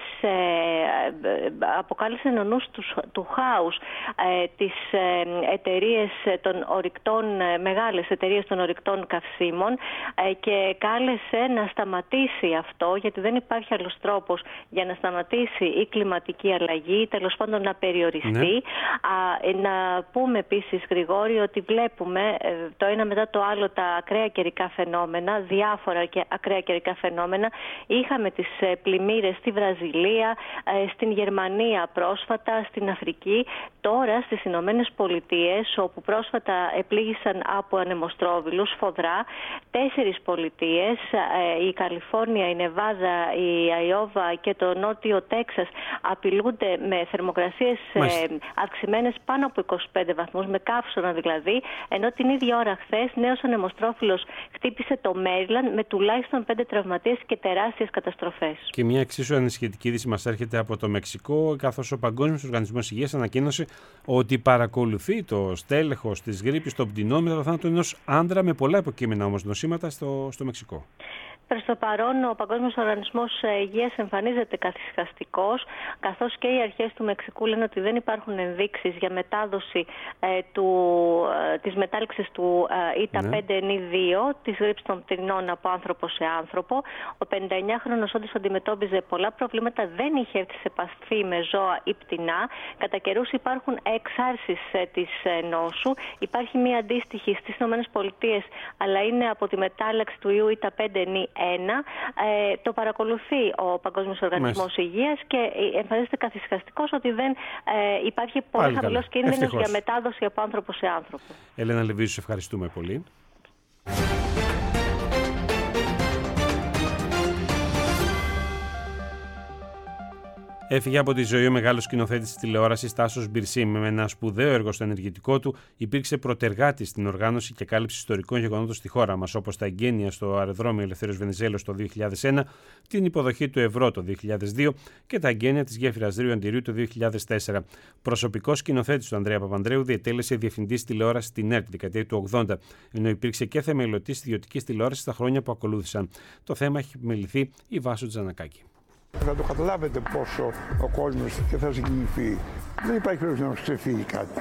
αποκάλυψε νονούς του χάους τις εταιρείες των ορυκτών, μεγάλες εταιρείες των ορυκτών καυσίμων, και κάλεσε να σταματήσει αυτό, γιατί δεν υπάρχει άλλος τρόπος για να σταματήσει η κλιματική αλλαγή, τέλος πάντων να περιοριστεί. Ναι. Α, να πούμε επίσης, Γρηγόρη, ότι βλέπουμε το ένα μετά το άλλο τα ακραία καιρικά φαινόμενα, διάφορα και ακραία καιρικά φαινόμενα. Είχαμε τις πλημμύρες στη Βραζιλία, στην Γερμανία πρόσφατα, στην Αφρική, τώρα στις Ηνωμένες Πολιτείες, όπου πρόσφατα επλήγησαν από ανεμοστρόβιλους σφοδρά τέσσερις πολιτείες, η Καλιφόρνια, η Νεβάδα, η Αϊόβα και το νότιο Τέξας, απειλούνται με θερμοκρασίες αυξημένες πάνω από είκοσι πέντε βαθμούς, με καύσωνα δηλαδή, ενώ την ίδια ώρα χθες νέος ανεμοστρόφιλος χτύπησε το Μέριλαντ με τουλάχιστον πέντε τραυματίες και τεράστιες καταστροφές. Και μια εξίσου ανησυχητική είδηση μας έρχεται από το Μεξικό, καθώς ο Παγκόσμιος Οργανισμός Υγείας ανακοίνωσε ότι παρακολουθεί το στέλεχος της γρίπης των πτηνών μετά το θάνατο ενός άντρα με πολλά υποκείμενα όμως νοσήματα στο, στο Μεξικό. Προς το παρόν, ο Παγκόσμιος Οργανισμός Υγείας εμφανίζεται καθυσχαστικός, καθώς και οι αρχές του Μεξικού λένε ότι δεν υπάρχουν ενδείξεις για μετάδοση ε, του, ε, της μετάληξης του ε, Ήτα πέντε εν δύο, της γρίπης των πτηνών από άνθρωπο σε άνθρωπο. Ο πενηνταεννιάχρονος όντως αντιμετώπιζε πολλά προβλήματα, δεν είχε έρθει σε επαφή με ζώα ή πτηνά. Κατά καιρούς υπάρχουν εξάρσεις ε, της ε, νόσου. Υπάρχει μία αντίστοιχη στις ΗΠΑ, αλλά είναι από τη μετάλλαξη του ιού Ήτα πέντε εν ένα. Ε, το παρακολουθεί ο Παγκόσμιος Οργανισμός Υγείας και εμφανίζεται καθυσχαστικός ότι δεν ε, υπάρχει πολύ χαμηλός κίνδυνος για μετάδοση από άνθρωπο σε άνθρωπο. Έλενα Λεβίζου, σε ευχαριστούμε πολύ. Έφυγε από τη ζωή ο μεγάλος σκηνοθέτης της τηλεόρασης Τάσος Μπιρσίμ. Με ένα σπουδαίο έργο στο ενεργητικό του, υπήρξε πρωτεργάτης στην οργάνωση και κάλυψη ιστορικών γεγονότων στη χώρα μας, όπως τα εγγένεια στο αεροδρόμιο Ελευθέριος Βενιζέλος το δύο χιλιάδες ένα, την υποδοχή του ευρώ το δύο χιλιάδες δύο και τα εγγένεια της γέφυρας Ρίου Αντιρίου το δύο χιλιάδες τέσσερα. Προσωπικός σκηνοθέτης του Ανδρέα Παπανδρέου, διετέλεσε διευθυντής τηλεόρασης στην ΕΡΤ τη δεκαετία του ογδόντα, ενώ υπήρξε και θεμελιωτής ιδιωτικής τηλεόρασης τα χρόνια που ακολούθησαν. Το θέμα έχει επιμεληθεί η Βάσο Τζανακάκη. Θα το καταλάβετε πόσο ο κόσμος και θα συγκινηθεί. Δεν υπάρχει περίπτωση να ξεφύγει κάτι.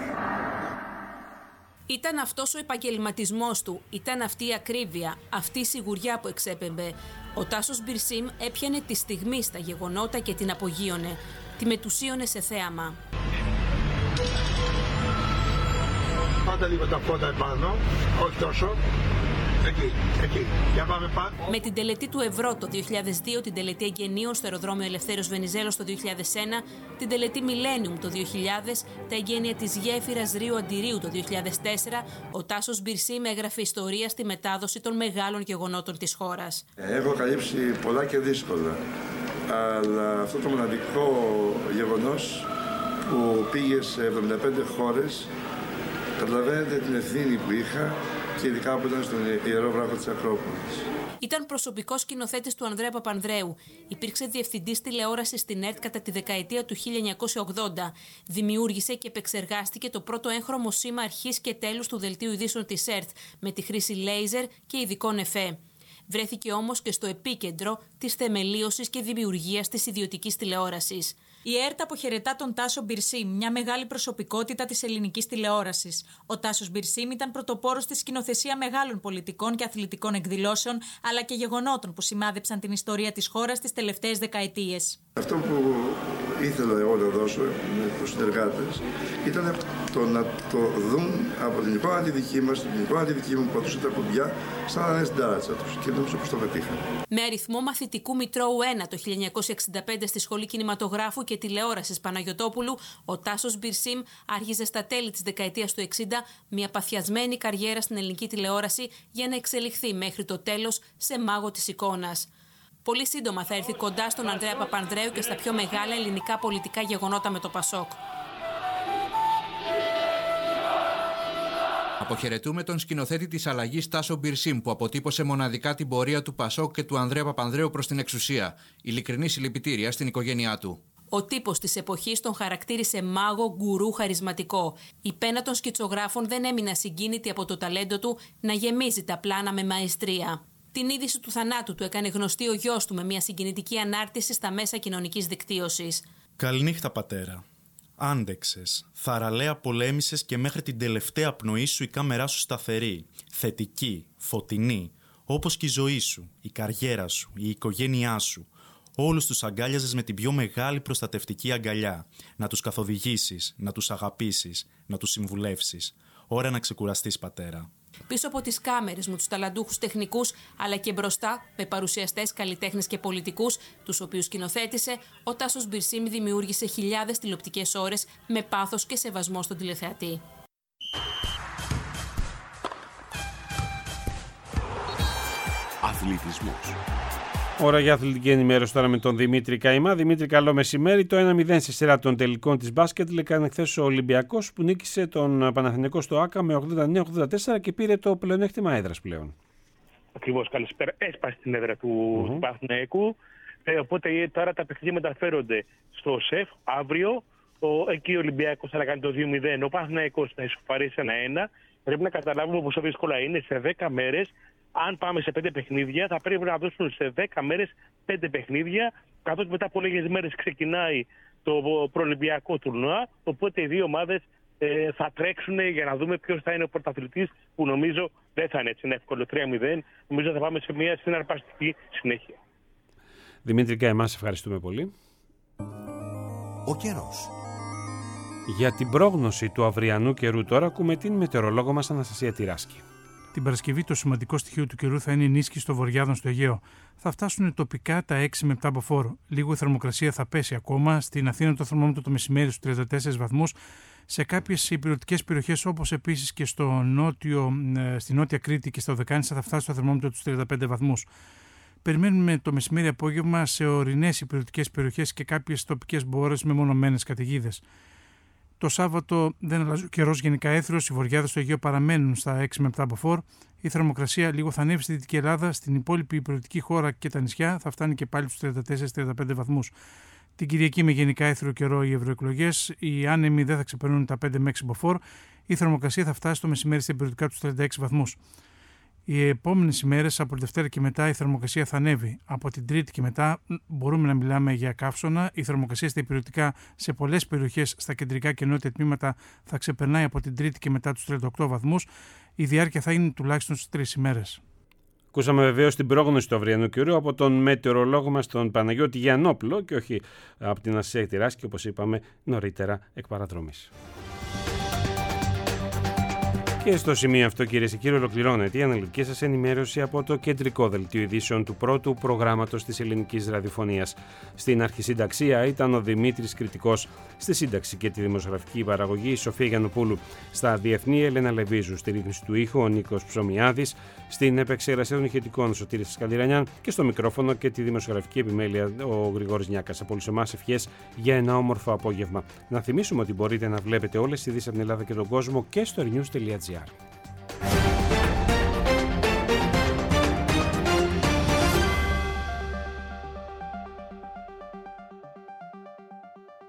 Ήταν αυτός ο επαγγελματισμός του, ήταν αυτή η ακρίβεια, αυτή η σιγουριά που εξέπεμπε. Ο Τάσος Μπιρσίμ έπιανε τη στιγμή στα γεγονότα και την απογείωνε. Τη μετουσίωνε σε θέαμα. Πάτε λίγο τα φώτα επάνω, όχι τόσο. Εκεί, εκεί. Για πάμε πάνω. Με την τελετή του ευρώ το δύο χιλιάδες δύο, την τελετή εγγενείων στο αεροδρόμιο Ελευθέριος Βενιζέλος το δύο χιλιάδες ένα, την τελετή Millennium το δύο χιλιάδες, τα εγγένεια της γέφυρας Ρίου Αντιρίου το δύο χιλιάδες τέσσερα, ο Τάσος Μπιρσίμ έγραφε ιστορία στη μετάδοση των μεγάλων γεγονότων της χώρας. Έχω καλύψει πολλά και δύσκολα, αλλά αυτό το μοναδικό γεγονός που πήγε σε εβδομήντα πέντε χώρες, καταλαβαίνετε την ευθύνη που είχα, και ειδικά που ήταν στον Ιερό Βράχο της Ακρόπολης. Ήταν προσωπικός σκηνοθέτης του Ανδρέα Παπανδρέου. Υπήρξε διευθυντής τηλεόρασης στην ΕΡΤ κατά τη δεκαετία του χίλια εννιακόσια ογδόντα. Δημιούργησε και επεξεργάστηκε το πρώτο έγχρωμο σήμα αρχής και τέλους του δελτίου ειδήσεων της ΕΡΤ με τη χρήση λέιζερ και ειδικών εφέ. βρέθηκε όμως και στο επίκεντρο της θεμελίωσης και δημιουργίας της ιδιωτικής τηλεόρασης. Η ΕΡΤ αποχαιρετά τον Τάσο Μπιρσίμ, μια μεγάλη προσωπικότητα της ελληνικής τηλεόρασης. Ο Τάσος Μπιρσίμ ήταν πρωτοπόρος στη σκηνοθεσία μεγάλων πολιτικών και αθλητικών εκδηλώσεων, αλλά και γεγονότων που σημάδεψαν την ιστορία της χώρας τις τελευταίες δεκαετίες. Αυτό που ήθελα εγώ να δώσω με τους συνεργάτες ήταν το να το δουν από την εικόνα τη δική μας, την εικόνα τη δική μου που πατούσε τα κουμπιά, σαν να είναι στην τάράτσα τους. Και νομίζω πως το πετύχαμε. Με αριθμό μαθητικού Μητρώου ένα το χίλια εννιακόσια εξήντα πέντε στη Σχολή Κινηματογράφου και Τηλεόρασης Παναγιωτόπουλου, ο Τάσος Μπιρσίμ άρχιζε στα τέλη της δεκαετίας του εξήντα μια παθιασμένη καριέρα στην ελληνική τηλεόραση για να εξελιχθεί μέχρι το τέλος σε μάγο της εικόνας. Πολύ σύντομα θα έρθει κοντά στον Ανδρέα Παπανδρέου και στα πιο μεγάλα ελληνικά πολιτικά γεγονότα με το Πασόκ. Αποχαιρετούμε τον σκηνοθέτη της αλλαγής Τάσο Μπιρσίμ, που αποτύπωσε μοναδικά την πορεία του Πασόκ και του Ανδρέα Παπανδρέου προς την εξουσία. Ειλικρινή συλληπιτήρια στην οικογένειά του. Ο τύπος της εποχής τον χαρακτήρισε μάγο, γκουρού, χαρισματικό. Η πένα των σκητσογράφων δεν έμεινε ασυγκίνητη από το ταλέντο του να γεμίζει τα πλάνα με μαεστρία. Την είδηση του θανάτου του έκανε γνωστή ο γιος του με μια συγκινητική ανάρτηση στα μέσα κοινωνικής δικτύωσης. Καληνύχτα, πατέρα. Άντεξες, θαραλέα πολέμησες και μέχρι την τελευταία πνοή σου η κάμερά σου σταθερή, θετική, φωτεινή, όπως και η ζωή σου, η καριέρα σου, η οικογένειά σου. Όλους τους αγκάλιαζες με την πιο μεγάλη προστατευτική αγκαλιά. Να τους καθοδηγήσεις, να τους αγαπήσεις, να τους συμβουλεύσεις. Ώρα να ξεκουραστείς, πατέρα. Πίσω από τις κάμερες με τους ταλαντούχους τεχνικούς, αλλά και μπροστά με παρουσιαστές, καλλιτέχνες και πολιτικούς, τους οποίους σκηνοθέτησε, ο Τάσος Μπιρσίμ δημιούργησε χιλιάδες τηλεοπτικές ώρες με πάθος και σεβασμό στον τηλεθεατή. Αθλητισμός. Ώρα για αθλητική ενημέρωση τώρα με τον Δημήτρη Καημά. Δημήτρη, καλό μεσημέρι. Το ένα μηδέν στη σειρά των τελικών της μπάσκετ έκανε χθες ο Ολυμπιακός, που νίκησε τον Παναθηναϊκό στο ΆΚΑ με ογδόντα εννέα ογδόντα τέσσερα και πήρε το πλεονέκτημα έδρας πλέον. Ακριβώς, καλησπέρα. Έσπασε την έδρα του mm-hmm. Παναθηναϊκού. Ε, οπότε τώρα τα παιχνίδια μεταφέρονται στο ΣΕΦ αύριο. Ο, εκεί ο Ολυμπιακός θα κάνει το δύο μηδέν. Ο Παναθηναϊκός θα ισοφαρίσει ένα ένα. Πρέπει να καταλάβουμε πόσο δύσκολα είναι σε δέκα μέρες. Αν πάμε σε πέντε παιχνίδια, θα πρέπει να δώσουν σε δέκα μέρες πέντε παιχνίδια, καθώς μετά από λίγες μέρες ξεκινάει το προολυμπιακό τουρνουά. Οπότε οι δύο ομάδες ε, θα τρέξουν για να δούμε ποιος θα είναι ο πρωταθλητής, που νομίζω δεν θα είναι έτσι εύκολο. τρία μηδέν. Νομίζω θα πάμε σε μια συναρπαστική συνέχεια. Δημήτρη Καημά, σε ευχαριστούμε πολύ. Ο καιρός. Για την πρόγνωση του αυριανού καιρού τώρα ακούμε την μετεωρολόγο μας Αναστασία Τυράσκη. Την Παρασκευή το σημαντικό στοιχείο του καιρού θα είναι η νίσκη στο βορειάδον στο Αιγαίο. Θα φτάσουν τοπικά τα έξι με επτά μποφόρ. Λίγο η θερμοκρασία θα πέσει ακόμα. Στην Αθήνα το θερμόμετρο το μεσημέρι στους τριάντα τέσσερις βαθμούς. Σε κάποιες υπηρετικές περιοχές, όπως επίσης και στο νότιο, στη Νότια Κρήτη και στα Οδεκάνησα, θα φτάσει το θερμόμετρο τους τριάντα πέντε βαθμούς. Περιμένουμε το μεσημέρι απόγευμα σε ορεινές υπηρετικές περιοχές και κάποιες τοπικές μπόρες με μονομένες καταιγίδες. Το Σάββατο δεν αλλάζει ο καιρός γενικά έθριος. Οι βορειάδες στο Αιγαίο παραμένουν στα έξι με επτά μποφόρ. Η θερμοκρασία λίγο θα ανέβει στη Δυτική Ελλάδα. Στην υπόλοιπη υπηρετική χώρα και τα νησιά θα φτάνει και πάλι στους τριάντα τέσσερα με τριάντα πέντε βαθμούς. Την Κυριακή με γενικά έθριο καιρό οι ευρωεκλογές. Οι άνεμοι δεν θα ξεπερνούν τα πέντε με έξι μποφόρ. Η θερμοκρασία θα φτάσει το μεσημέρι στα υπηρετικά τους τριάντα έξι βαθμούς. Οι επόμενες ημέρες από τη Δευτέρα και μετά η θερμοκρασία θα ανέβει. Από την Τρίτη και μετά μπορούμε να μιλάμε για καύσωνα. Η θερμοκρασία στα υπηρετικά σε πολλές περιοχές στα κεντρικά και νότια τμήματα θα ξεπερνάει από την Τρίτη και μετά τους τριάντα οκτώ βαθμούς. Η διάρκεια θα είναι τουλάχιστον στις τρεις ημέρες. Ακούσαμε βεβαίως την πρόγνωση του αυριανού καιρού από τον μετεωρολόγο μας τον Παναγιώτη Γιαννόπουλο και όχι από την Αναστασία Τυράσκη, όπως είπαμε νωρίτερα εκ παραδρομής. Και στο σημείο αυτό, κυρίες και κύριοι, ολοκληρώνεται η αναλυτική σας ενημέρωση από το κεντρικό δελτίο ειδήσεων του πρώτου προγράμματος της ελληνικής ραδιοφωνίας. Στην αρχισυνταξία ήταν ο Δημήτρης Κρητικός, στη σύνταξη και τη δημοσιογραφική παραγωγή η Σοφία Γιαννοπούλου, στα διεθνή Ελένα Λεβίζου, στη ρύθμιση του ήχου ο Νίκος Ψωμιάδης, στην επεξεργασία των ηχητικών ο Σωτήρης Σκαλιρανιάν και στο μικρόφωνο και τη δημοσιογραφική επιμέλεια ο Γρηγόρης Νιάκας. Από όλους εμάς ευχές για ένα όμορφο απόγευμα. Να θυμίσουμε ότι μπορείτε να βλέπετε όλες τις ειδήσεις από την Ελλάδα και τον κόσμο και στο ερnews τελεία gr.